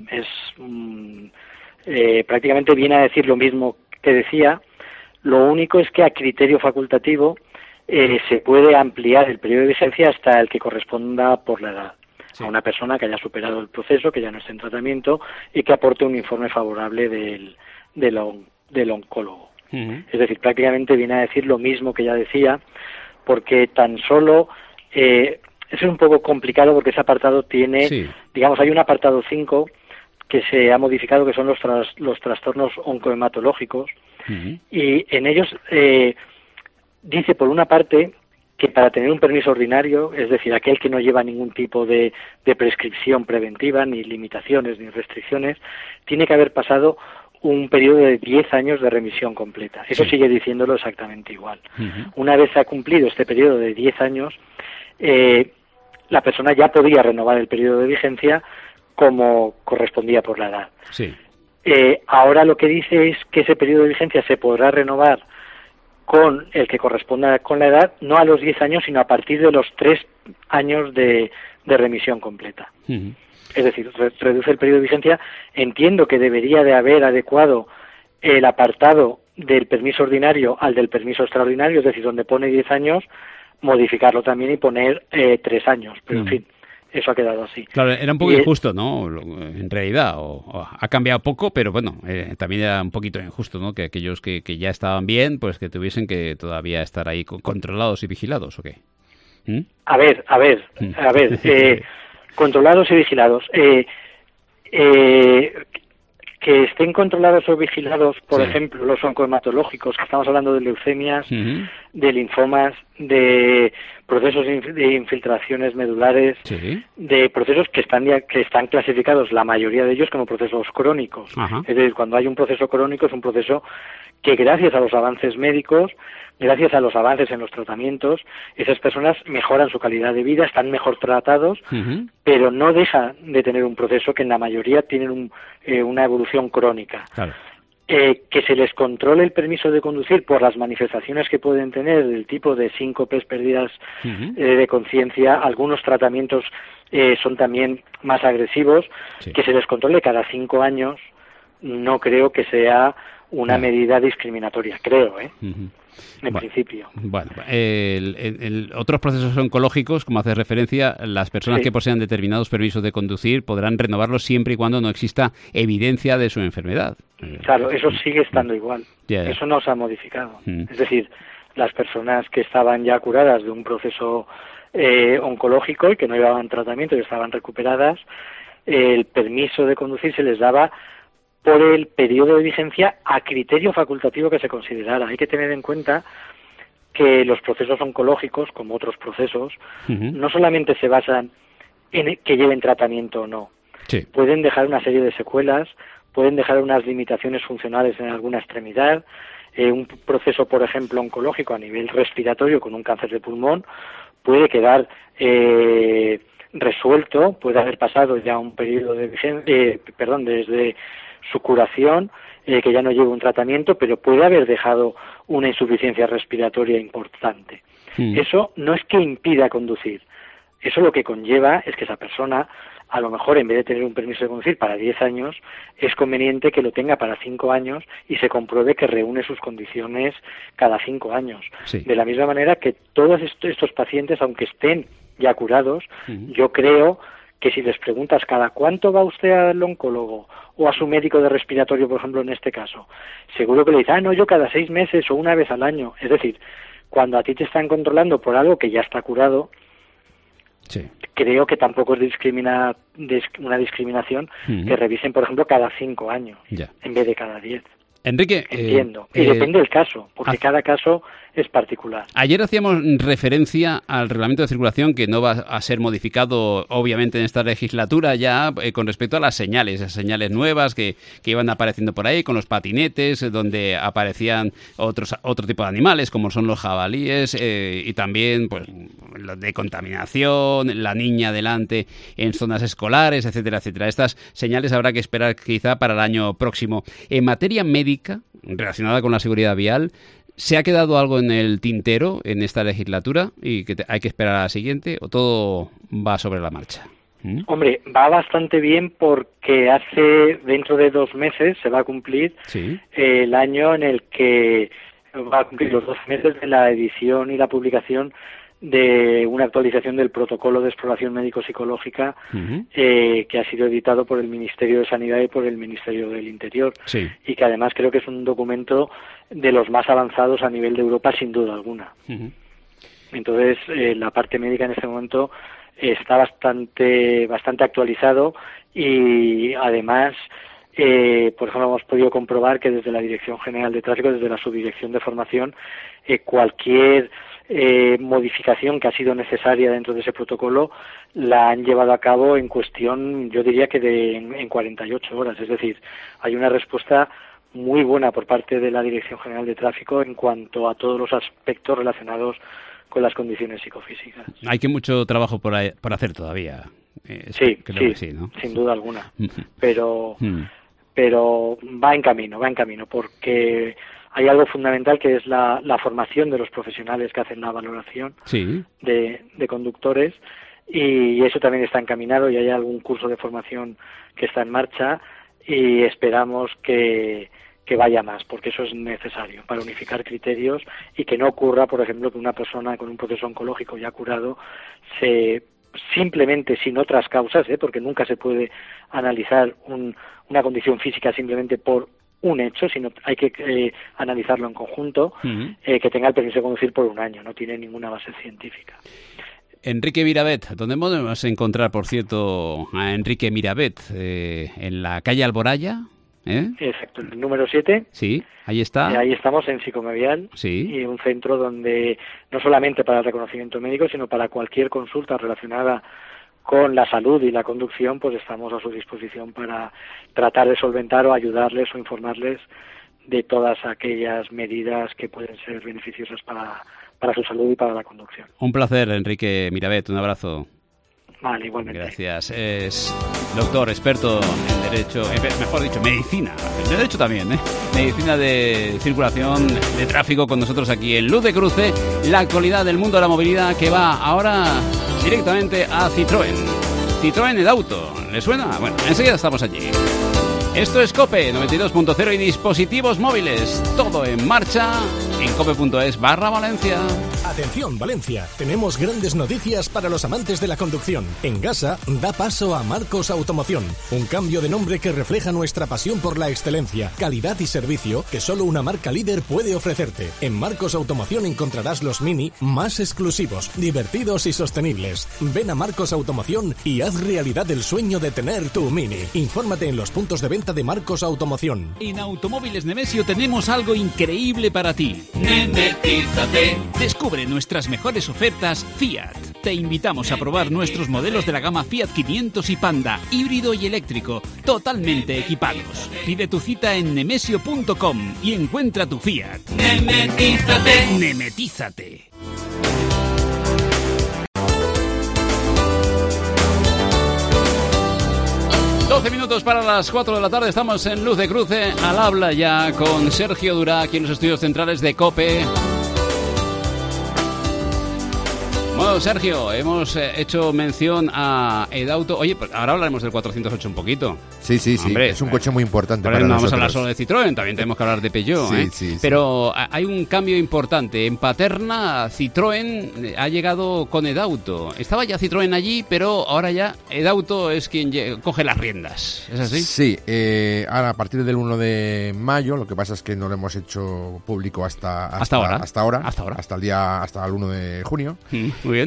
Prácticamente viene a decir lo mismo que decía. Lo único es que a criterio facultativo se puede ampliar el periodo de vigencia hasta el que corresponda por la edad. Sí. A una persona que haya superado el proceso, que ya no esté en tratamiento y que aporte un informe favorable del oncólogo. Uh-huh. Es decir, prácticamente viene a decir lo mismo que ya decía, porque tan solo eso es un poco complicado porque ese apartado tiene, digamos, hay un apartado 5 que se ha modificado, que son los trastornos oncohematológicos, uh-huh. Y en ellos dice, por una parte, que para tener un permiso ordinario, es decir, aquel que no lleva ningún tipo de prescripción preventiva, ni limitaciones, ni restricciones, tiene que haber pasado un periodo de 10 años de remisión completa. Eso sigue diciéndolo exactamente igual. Uh-huh. Una vez ha cumplido este periodo de 10 años, la persona ya podría renovar el periodo de vigencia como correspondía por la edad. Sí. Ahora lo que dice es que ese periodo de vigencia se podrá renovar con el que corresponda con la edad, no a los 10 años, sino a partir de los 3 años de remisión completa. Uh-huh. Es decir, reduce el periodo de vigencia. Entiendo que debería de haber adecuado el apartado del permiso ordinario al del permiso extraordinario, es decir, donde pone 10 años, modificarlo también y poner 3 años. Pero, en fin, eso ha quedado así. Claro, era un poco injusto, ¿no? En realidad, o ha cambiado poco, pero bueno, también era un poquito injusto, ¿no? Que aquellos que ya estaban bien, pues que tuviesen que todavía estar ahí controlados y vigilados, ¿o qué? A ver, controlados y vigilados. Que estén controlados o vigilados, por ejemplo, los oncohematológicos, que estamos hablando de leucemias, uh-huh. de linfomas, de procesos de infiltraciones medulares, de procesos que están clasificados, la mayoría de ellos, como procesos crónicos. Uh-huh. Es decir, cuando hay un proceso crónico es un proceso que, gracias a los avances médicos, gracias a los avances en los tratamientos, esas personas mejoran su calidad de vida, están mejor tratados, uh-huh. pero no deja de tener un proceso que en la mayoría tienen una evolución crónica. Claro. Que se les controle el permiso de conducir por las manifestaciones que pueden tener, del tipo de síncopes, pérdidas uh-huh. De conciencia, algunos tratamientos son también más agresivos, que se les controle cada 5 años, no creo que sea una medida discriminatoria, creo, uh-huh. En principio. Bueno, otros procesos oncológicos, como hace referencia, las personas que posean determinados permisos de conducir podrán renovarlos siempre y cuando no exista evidencia de su enfermedad. Claro, eso sigue estando igual. Eso no se ha modificado. Es decir, las personas que estaban ya curadas de un proceso oncológico y que no llevaban tratamiento y estaban recuperadas, el permiso de conducir se les daba por el periodo de vigencia a criterio facultativo que se considerara. Hay que tener en cuenta que los procesos oncológicos, como otros procesos, uh-huh. no solamente se basan en que lleven tratamiento o no. Pueden dejar una serie de secuelas, pueden dejar unas limitaciones funcionales en alguna extremidad. Un proceso, por ejemplo, oncológico a nivel respiratorio con un cáncer de pulmón puede quedar resuelto, puede haber pasado ya un periodo de vigencia, desde su curación, que ya no lleve un tratamiento, pero puede haber dejado una insuficiencia respiratoria importante. Eso no es que impida conducir, eso lo que conlleva es que esa persona, a lo mejor en vez de tener un permiso de conducir para 10 años, es conveniente que lo tenga para 5 años y se compruebe que reúne sus condiciones cada 5 años. Sí. De la misma manera que todos estos pacientes, aunque estén ya curados, yo creo que si les preguntas cada cuánto va usted al oncólogo o a su médico de respiratorio, por ejemplo, en este caso, seguro que le dice, no, yo cada 6 meses o una vez al año. Es decir, cuando a ti te están controlando por algo que ya está curado, sí, creo que tampoco es una discriminación que revisen, por ejemplo, cada 5 años en vez de cada 10. Enrique, entiendo. Y depende del caso, porque cada caso es particular. Ayer hacíamos referencia al reglamento de circulación que no va a ser modificado, obviamente, en esta legislatura ya con respecto a las señales nuevas que iban apareciendo por ahí, con los patinetes, donde aparecían otro tipo de animales, como son los jabalíes, y también pues los de contaminación, la niña delante en zonas escolares, etcétera, etcétera. Estas señales habrá que esperar quizá para el año próximo. En materia médica, relacionada con la seguridad vial, ¿se ha quedado algo en el tintero en esta legislatura y que hay que esperar a la siguiente, o todo va sobre la marcha? Hombre, va bastante bien porque dentro de 2 meses se va a cumplir el año en el que va a cumplir los 12 meses de la edición y la publicación de una actualización del protocolo de exploración médico-psicológica que ha sido editado por el Ministerio de Sanidad y por el Ministerio del Interior, y que además creo que es un documento de los más avanzados a nivel de Europa, sin duda alguna. Entonces, la parte médica en este momento está bastante actualizado, y además, por ejemplo, hemos podido comprobar que desde la Dirección General de Tráfico, desde la Subdirección de Formación, cualquier modificación que ha sido necesaria dentro de ese protocolo la han llevado a cabo en cuestión, yo diría que en 48 horas. Es decir, hay una respuesta muy buena por parte de la Dirección General de Tráfico en cuanto a todos los aspectos relacionados con las condiciones psicofísicas. Hay mucho trabajo por hacer todavía. Sí, ¿no? Sin duda alguna. Pero va en camino, porque hay algo fundamental que es la formación de los profesionales que hacen la valoración de conductores, y eso también está encaminado, y hay algún curso de formación que está en marcha, y esperamos que vaya más, porque eso es necesario para unificar criterios y que no ocurra, por ejemplo, que una persona con un proceso oncológico ya curado simplemente sin otras causas, porque nunca se puede analizar una condición física simplemente por un hecho, sino hay que analizarlo en conjunto, que tenga el permiso de conducir por 1 año, no tiene ninguna base científica. Enrique Mirabet, ¿dónde podemos encontrar, por cierto, a Enrique Mirabet? ¿En la calle Alboraya? Exacto, el número 7. Sí, ahí está. Ahí estamos en Psicomevial, y un centro donde no solamente para el reconocimiento médico, sino para cualquier consulta relacionada con la salud y la conducción, pues estamos a su disposición para tratar de solventar o ayudarles o informarles de todas aquellas medidas que pueden ser beneficiosas para su salud y para la conducción. Un placer, Enrique Mirabet, un abrazo. Vale, igualmente. Gracias. Es doctor, experto en derecho, mejor dicho, medicina. En derecho también, Medicina de circulación, de tráfico, con nosotros aquí en Luz de Cruce, la actualidad del mundo de la movilidad, que va ahora directamente a Citroën. Citroën el auto, ¿le suena? Bueno, enseguida estamos allí. Esto es COPE 92.0 y dispositivos móviles. Todo en marcha en cope.es/Valencia. Atención, Valencia. Tenemos grandes noticias para los amantes de la conducción. En Gasa da paso a Marcos Automoción. Un cambio de nombre que refleja nuestra pasión por la excelencia, calidad y servicio que solo una marca líder puede ofrecerte. En Marcos Automoción encontrarás los Mini más exclusivos, divertidos y sostenibles. Ven a Marcos Automoción y haz realidad el sueño de tener tu Mini. Infórmate en los puntos de venta de Marcos Automoción. En Automóviles Nemesio tenemos algo increíble para ti. Nemetízate. Descubre nuestras mejores ofertas Fiat. Te invitamos a probar nuestros modelos de la gama Fiat 500 y Panda, híbrido y eléctrico, totalmente equipados. Pide tu cita en nemesio.com y encuentra tu Fiat. Nemetízate. Nemetízate. 12 minutos para las 4 de la tarde, estamos en Luz de Cruce, al habla ya con Sergio Durá, aquí en los estudios centrales de COPE. Bueno, Sergio, hemos hecho mención a Edauto. Oye, pues ahora hablaremos del 408 un poquito. Sí, Hombre, es un coche muy importante para no nosotros. Vamos a hablar solo de Citroën, también tenemos que hablar de Peugeot. Sí. Pero hay un cambio importante. En Paterna, Citroën ha llegado con Edauto. Estaba ya Citroën allí, pero ahora ya Edauto es quien coge las riendas. ¿Es así? Sí, ahora a partir del 1 de mayo, lo que pasa es que no lo hemos hecho público hasta ahora, hasta el 1 de junio. Muy bien.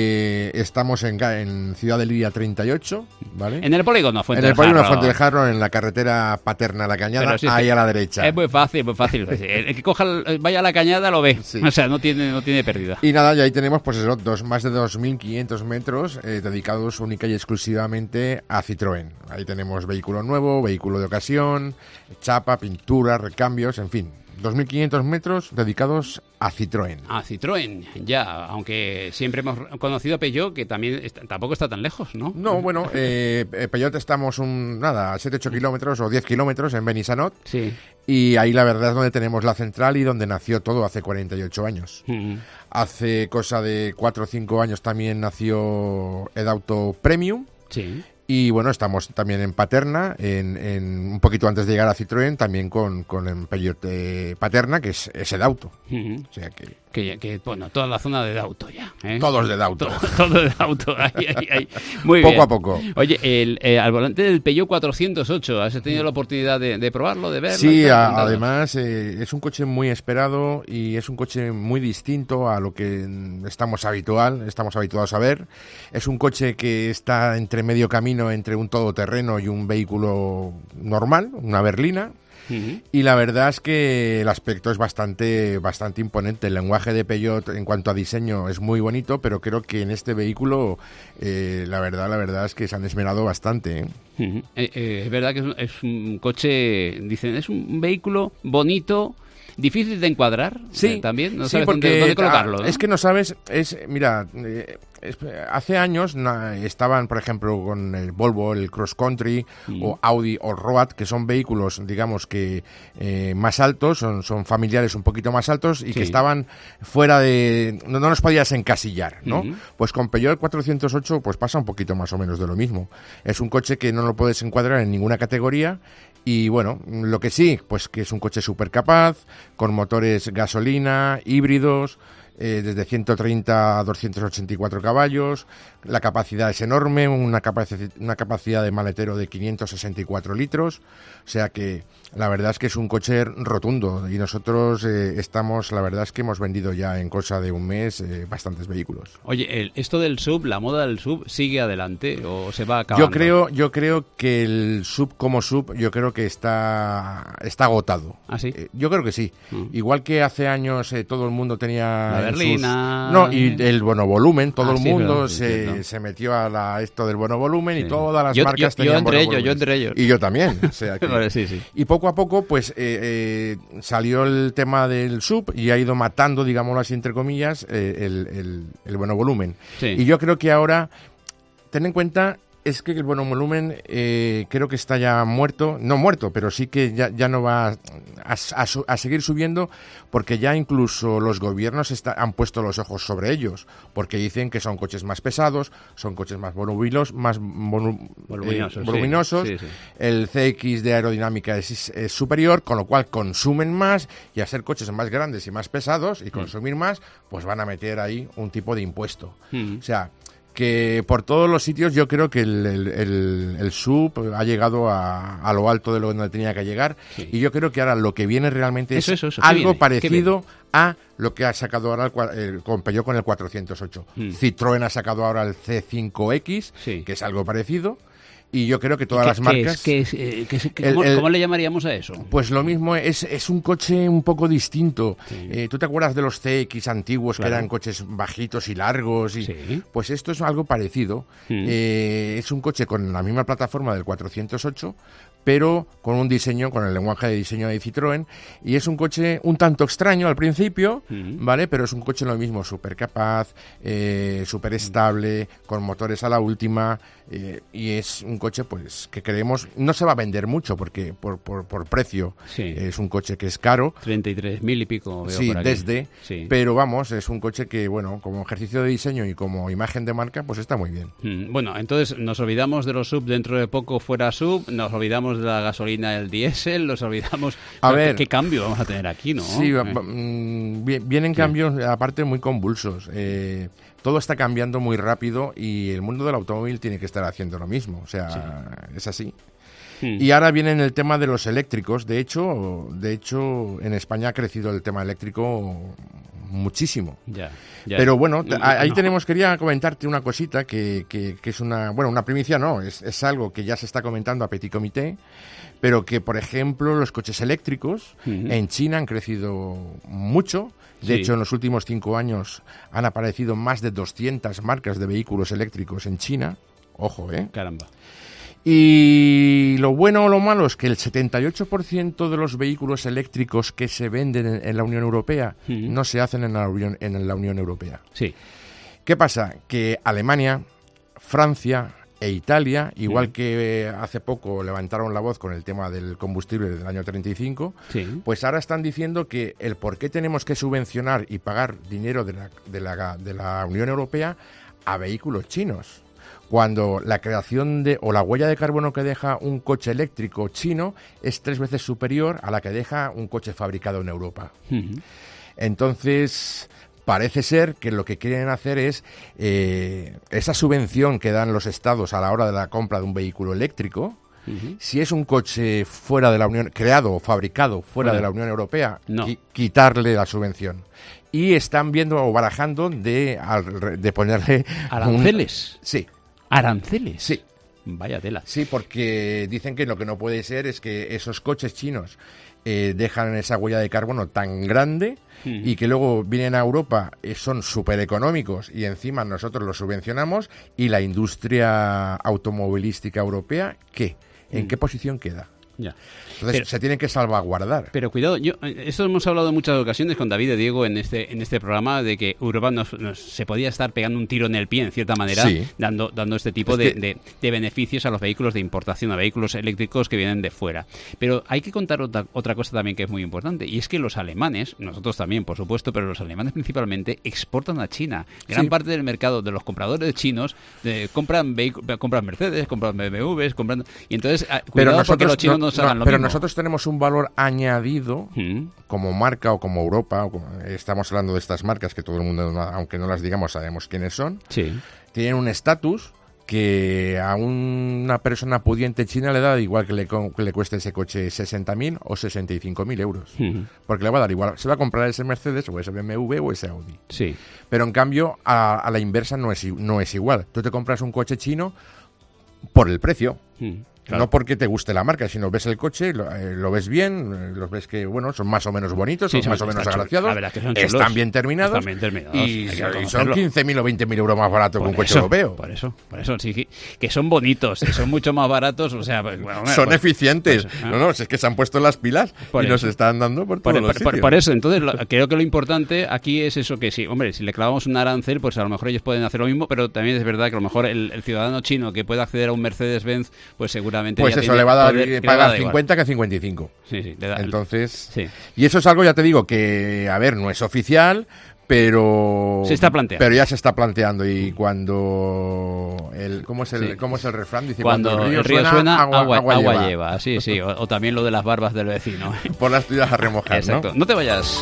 Estamos en Ciudad de Liria 38, ¿vale? En el polígono Fuente del Jarro, en la carretera Paterna La Cañada, ahí a la derecha. Es muy fácil. El que vaya a La Cañada lo ve. Sí. O sea, no tiene pérdida. Y nada, y ahí tenemos pues eso, más de 2.500 metros dedicados única y exclusivamente a Citroën. Ahí tenemos vehículo nuevo, vehículo de ocasión, chapa, pintura, recambios, en fin. 2.500 metros dedicados a Citroën. A Citroën, ya, aunque siempre hemos conocido a Peugeot, que también tampoco está tan lejos, ¿no? No, bueno, Peugeot estamos a 7-8 kilómetros o 10 kilómetros en Benissanot. Sí. Y ahí la verdad es donde tenemos la central y donde nació todo hace 48 años. Hace cosa de 4 o 5 años también nació Edauto Premium. Sí. Y bueno, estamos también en Paterna, un poquito antes de llegar a Citroën, también con el Peugeot Paterna, que es Edauto. O sea que bueno, toda la zona de Edauto ya. Todos de Edauto. Todo de Edauto. Ahí. Muy poco bien. a poco. Oye, al volante del Peugeot 408, ¿has tenido la oportunidad de probarlo, de verlo? Sí, además es un coche muy esperado y es un coche muy distinto a lo que estamos habituados a ver. Es un coche que está entre medio camino entre un todoterreno y un vehículo normal, una berlina. Y la verdad es que el aspecto es bastante imponente. El lenguaje de Peugeot en cuanto a diseño es muy bonito, pero creo que en este vehículo la verdad es que se han esmerado bastante. Es verdad que es un coche, dicen, es un vehículo bonito, difícil de encuadrar. Sí, también no sí, sabes porque dónde colocarlo, ¿no? Es que no sabes, mira, hace años estaban, por ejemplo, con el Volvo, el Cross Country o Audi o Road, que son vehículos, digamos que más altos, son familiares un poquito más altos y que estaban fuera de... No los podías encasillar, ¿no? Pues con Peugeot 408 pues pasa un poquito más o menos de lo mismo. Es un coche que no lo puedes encuadrar en ninguna categoría. Y bueno, lo que sí, pues que es un coche súper capaz, con motores gasolina, híbridos, desde 130 a 284 caballos, la capacidad es enorme, una capacidad de maletero de 564 litros, o sea que la verdad es que es un coche rotundo y nosotros la verdad es que hemos vendido ya en cosa de un mes bastantes vehículos. Oye, esto del SUV, la moda del SUV, ¿sigue adelante o se va acabando? Yo creo que el SUV como SUV, yo creo que está agotado. ¿Ah, sí? Yo creo que sí. Igual que hace años todo el mundo tenía... La berlina... y el bonovolumen, todo el mundo se metió a esto del bonovolumen y todas las marcas tenían bonovolumen. Yo entre ellos. Y yo también. O sea que... Vale, sí. Y poco a poco, pues, salió el tema del SUV y ha ido matando, digámoslo así, entre comillas, el bonovolumen. Sí. Y yo creo que ahora, ten en cuenta... Es que el bonovolumen creo que está ya muerto, no muerto, pero sí que ya no va a seguir subiendo porque ya incluso los gobiernos han puesto los ojos sobre ellos, porque dicen que son coches más pesados, son coches más voluminosos, sí. El CX de aerodinámica es superior, con lo cual consumen más y a ser coches más grandes y más pesados y consumir más, pues van a meter ahí un tipo de impuesto. O sea... que por todos los sitios yo creo que el SUV ha llegado a lo alto de lo donde tenía que llegar y yo creo que ahora lo que viene realmente es algo parecido a lo que ha sacado ahora con Peugeot con el 408. Citroën ha sacado ahora el C5X, que es algo parecido. Y yo creo que todas las marcas... ¿Cómo le llamaríamos a eso? Pues lo mismo, es un coche un poco distinto. Sí. ¿Tú te acuerdas de los CX antiguos, que eran coches bajitos y largos? Pues esto es algo parecido. Es un coche con la misma plataforma del 408, pero con un diseño, con el lenguaje de diseño de Citroën, y es un coche un tanto extraño al principio, ¿vale? Pero es un coche lo mismo, súper capaz, súper estable, con motores a la última, y es un coche pues que creemos no se va a vender mucho porque por precio es un coche que es caro. 33.000 y pico veo sí, por aquí. Pero vamos, es un coche que, bueno, como ejercicio de diseño y como imagen de marca, pues está muy bien. Bueno, entonces nos olvidamos de los SUV dentro de poco fuera SUV, nos olvidamos de la gasolina, el diésel, nos olvidamos... A ver, ¿qué cambio vamos a tener aquí, no? Sí, vienen cambios, aparte, muy convulsos. Todo está cambiando muy rápido y el mundo del automóvil tiene que estar haciendo lo mismo. O sea, es así. Y ahora viene el tema de los eléctricos. De hecho, en España ha crecido el tema eléctrico muchísimo. Ya. Pero bueno, ahí quería comentarte una cosita que es una primicia, no, es algo que ya se está comentando a petit comité, pero que, por ejemplo, los coches eléctricos en China han crecido mucho. De hecho, en los últimos 5 años han aparecido más de 200 marcas de vehículos eléctricos en China. Ojo, Caramba. Y lo bueno o lo malo es que el 78% de los vehículos eléctricos que se venden en la Unión Europea no se hacen en la Unión Europea. Sí. ¿Qué pasa? Que Alemania, Francia e Italia, igual que hace poco levantaron la voz con el tema del combustible del año 35, pues ahora están diciendo que el por qué tenemos que subvencionar y pagar dinero de la Unión Europea a vehículos chinos, cuando la creación o la huella de carbono que deja un coche eléctrico chino es 3 veces superior a la que deja un coche fabricado en Europa. Entonces, parece ser que lo que quieren hacer es esa subvención que dan los estados a la hora de la compra de un vehículo eléctrico. Si es un coche fuera de la Unión, creado o fabricado fuera de la Unión Europea, quitarle la subvención. Y están viendo o barajando de ponerle aranceles. Sí. ¿Aranceles? Sí. Vaya tela. Sí, porque dicen que lo que no puede ser es que esos coches chinos dejan esa huella de carbono tan grande y que luego vienen a Europa, son súper económicos y encima nosotros los subvencionamos, y la industria automovilística europea, ¿qué? ¿En qué posición queda? Ya. Entonces se tienen que salvaguardar. Pero cuidado, esto hemos hablado en muchas ocasiones con David y Diego en este programa, de que Europa se podía estar pegando un tiro en el pie, en cierta manera, dando este tipo de beneficios a los vehículos de importación, a vehículos eléctricos que vienen de fuera. Pero hay que contar otra cosa también que es muy importante, y es que los alemanes, nosotros también, por supuesto, pero los alemanes principalmente, exportan a China. Gran parte del mercado de los compradores chinos compran Mercedes, compran BMWs, y entonces, cuidado, porque los chinos no saben lo mismo. Nosotros tenemos un valor añadido como marca o como Europa, estamos hablando de estas marcas que todo el mundo, aunque no las digamos, sabemos quiénes son. Tienen un estatus que a una persona pudiente china le da igual que le cueste ese coche 60.000 o 65.000 euros. Porque le va a dar igual, se va a comprar ese Mercedes o ese BMW o ese Audi. Pero en cambio, a la inversa no es igual. Tú te compras un coche chino por el precio. Claro. No porque te guste la marca, sino ves el coche, lo ves bien, los ves que, bueno, son más o menos bonitos, son más o menos agraciados, están bien terminados, y son 15.000 o 20.000 euros más baratos que un coche europeo. Por eso, sí, que son bonitos, que son mucho más baratos, o sea... son eficientes. Pues, si es que se han puesto las pilas y nos están dando por todos los sitios. Por eso, entonces, creo que lo importante aquí es eso, que sí, hombre, si le clavamos un arancel, pues a lo mejor ellos pueden hacer lo mismo, pero también es verdad que a lo mejor el ciudadano chino que pueda acceder a un Mercedes-Benz, pues seguramente... Pues eso le va a dar pagar 50 que 55. Entonces, y eso es algo, ya te digo, que, a ver, no es oficial, pero se está planteando. Pero ya se está planteando, y cuando ¿cómo es el refrán? Dice, cuando el río suena, agua lleva. Sí, o también lo de las barbas del vecino. Por las tuyas a remojar. Exacto. No te vayas.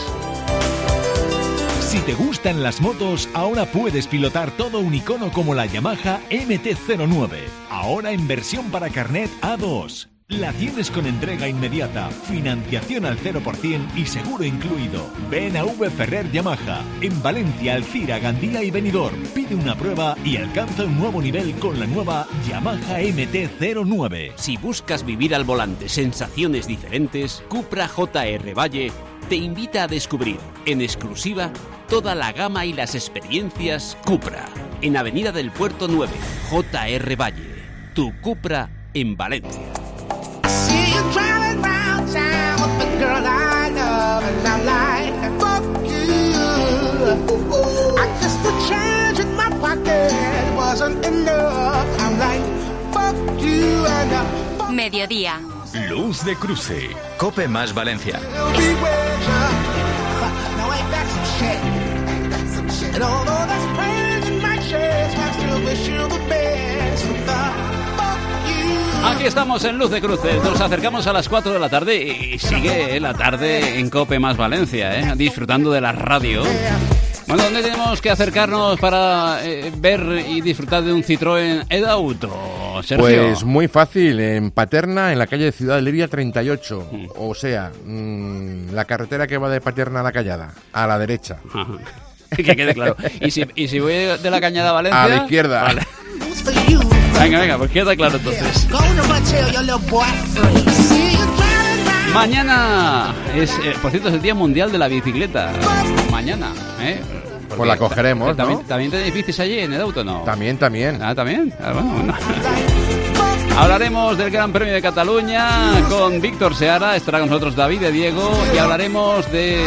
Si te gustan las motos, ahora puedes pilotar todo un icono como la Yamaha MT-09. Ahora en versión para carnet A2. La tienes con entrega inmediata, financiación al 0% y seguro incluido. Ven a V Ferrer Yamaha, en Valencia, Alcira, Gandía y Benidorm. Pide una prueba y alcanza un nuevo nivel con la nueva Yamaha MT-09. Si buscas vivir al volante sensaciones diferentes, Cupra JR Valle te invita a descubrir, en exclusiva, toda la gama y las experiencias Cupra. En Avenida del Puerto 9, JR Valle. Tu Cupra en Valencia. See you driving round town with the girl I love, and I'm like, fuck you. I guess the change in my pocket wasn't enough. I'm like, fuck you and Mediodía. Luz de Cruce. Cope más Valencia. Aquí estamos en Luz de Cruce, nos acercamos a las 4 de la tarde y sigue la tarde en Cope más Valencia, disfrutando de la radio. Bueno, ¿dónde tenemos que acercarnos para ver y disfrutar de un Citroën e-Auto, Sergio? Pues muy fácil, en Paterna, en la calle de Ciudad de Liria 38. O sea, la carretera que va de Paterna a La Callada, a la derecha. Que quede claro. ¿Y si voy de La Cañada a Valencia? A la izquierda. Vale. Venga, pues queda claro entonces. Mañana es, por cierto, es el Día Mundial de la Bicicleta. Mañana, Pues la cogeremos, ¿no? ¿También tenéis bicis allí en el auto, no? También. Ah, ¿también? Ah, bueno. Hablaremos del Gran Premio de Cataluña con Víctor Seara, estará con nosotros David de Diego y hablaremos de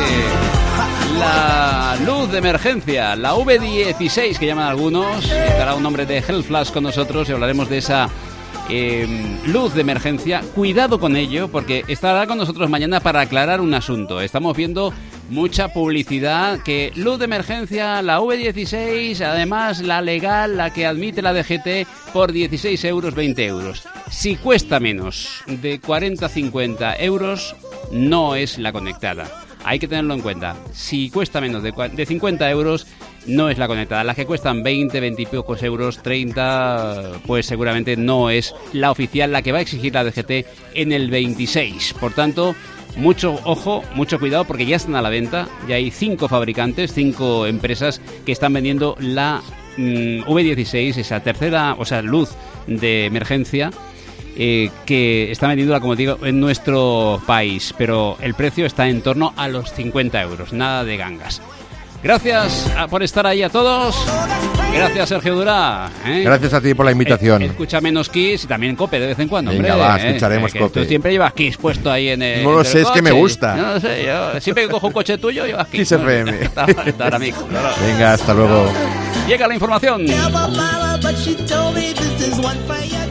la luz de emergencia, la V16 que llaman algunos. Estará un hombre de Health Flash con nosotros y hablaremos de esa luz de emergencia. Cuidado con ello, porque estará con nosotros mañana para aclarar un asunto. Estamos viendo mucha publicidad que luz de emergencia, la V16, además la legal, la que admite la DGT, por 16 euros, 20 euros. Si cuesta menos de 40-50 euros, no es la conectada. Hay que tenerlo en cuenta. Si cuesta menos de 50 euros, no es la conectada. Las que cuestan 20 y pocos euros, 30, pues seguramente no es la oficial, la que va a exigir la DGT en el 26. Por tanto, mucho ojo, mucho cuidado, porque ya están a la venta. Ya hay 5 fabricantes, 5 empresas que están vendiendo la V16, esa tercera, o sea, luz de emergencia, que está vendiéndola, como digo, en nuestro país, pero el precio está en torno a los 50 euros, nada de gangas. Gracias por estar ahí a todos. Gracias, Sergio Durá. Gracias a ti por la invitación. Escucha menos Kiss y también Cope de vez en cuando. Venga, hombre, escucharemos Cope. Tú siempre llevas Kiss puesto ahí en el... No lo sé, es que me gusta. No lo sé, yo siempre que cojo un coche tuyo llevas Kiss. Kiss FM. Venga, hasta luego. Llega la información.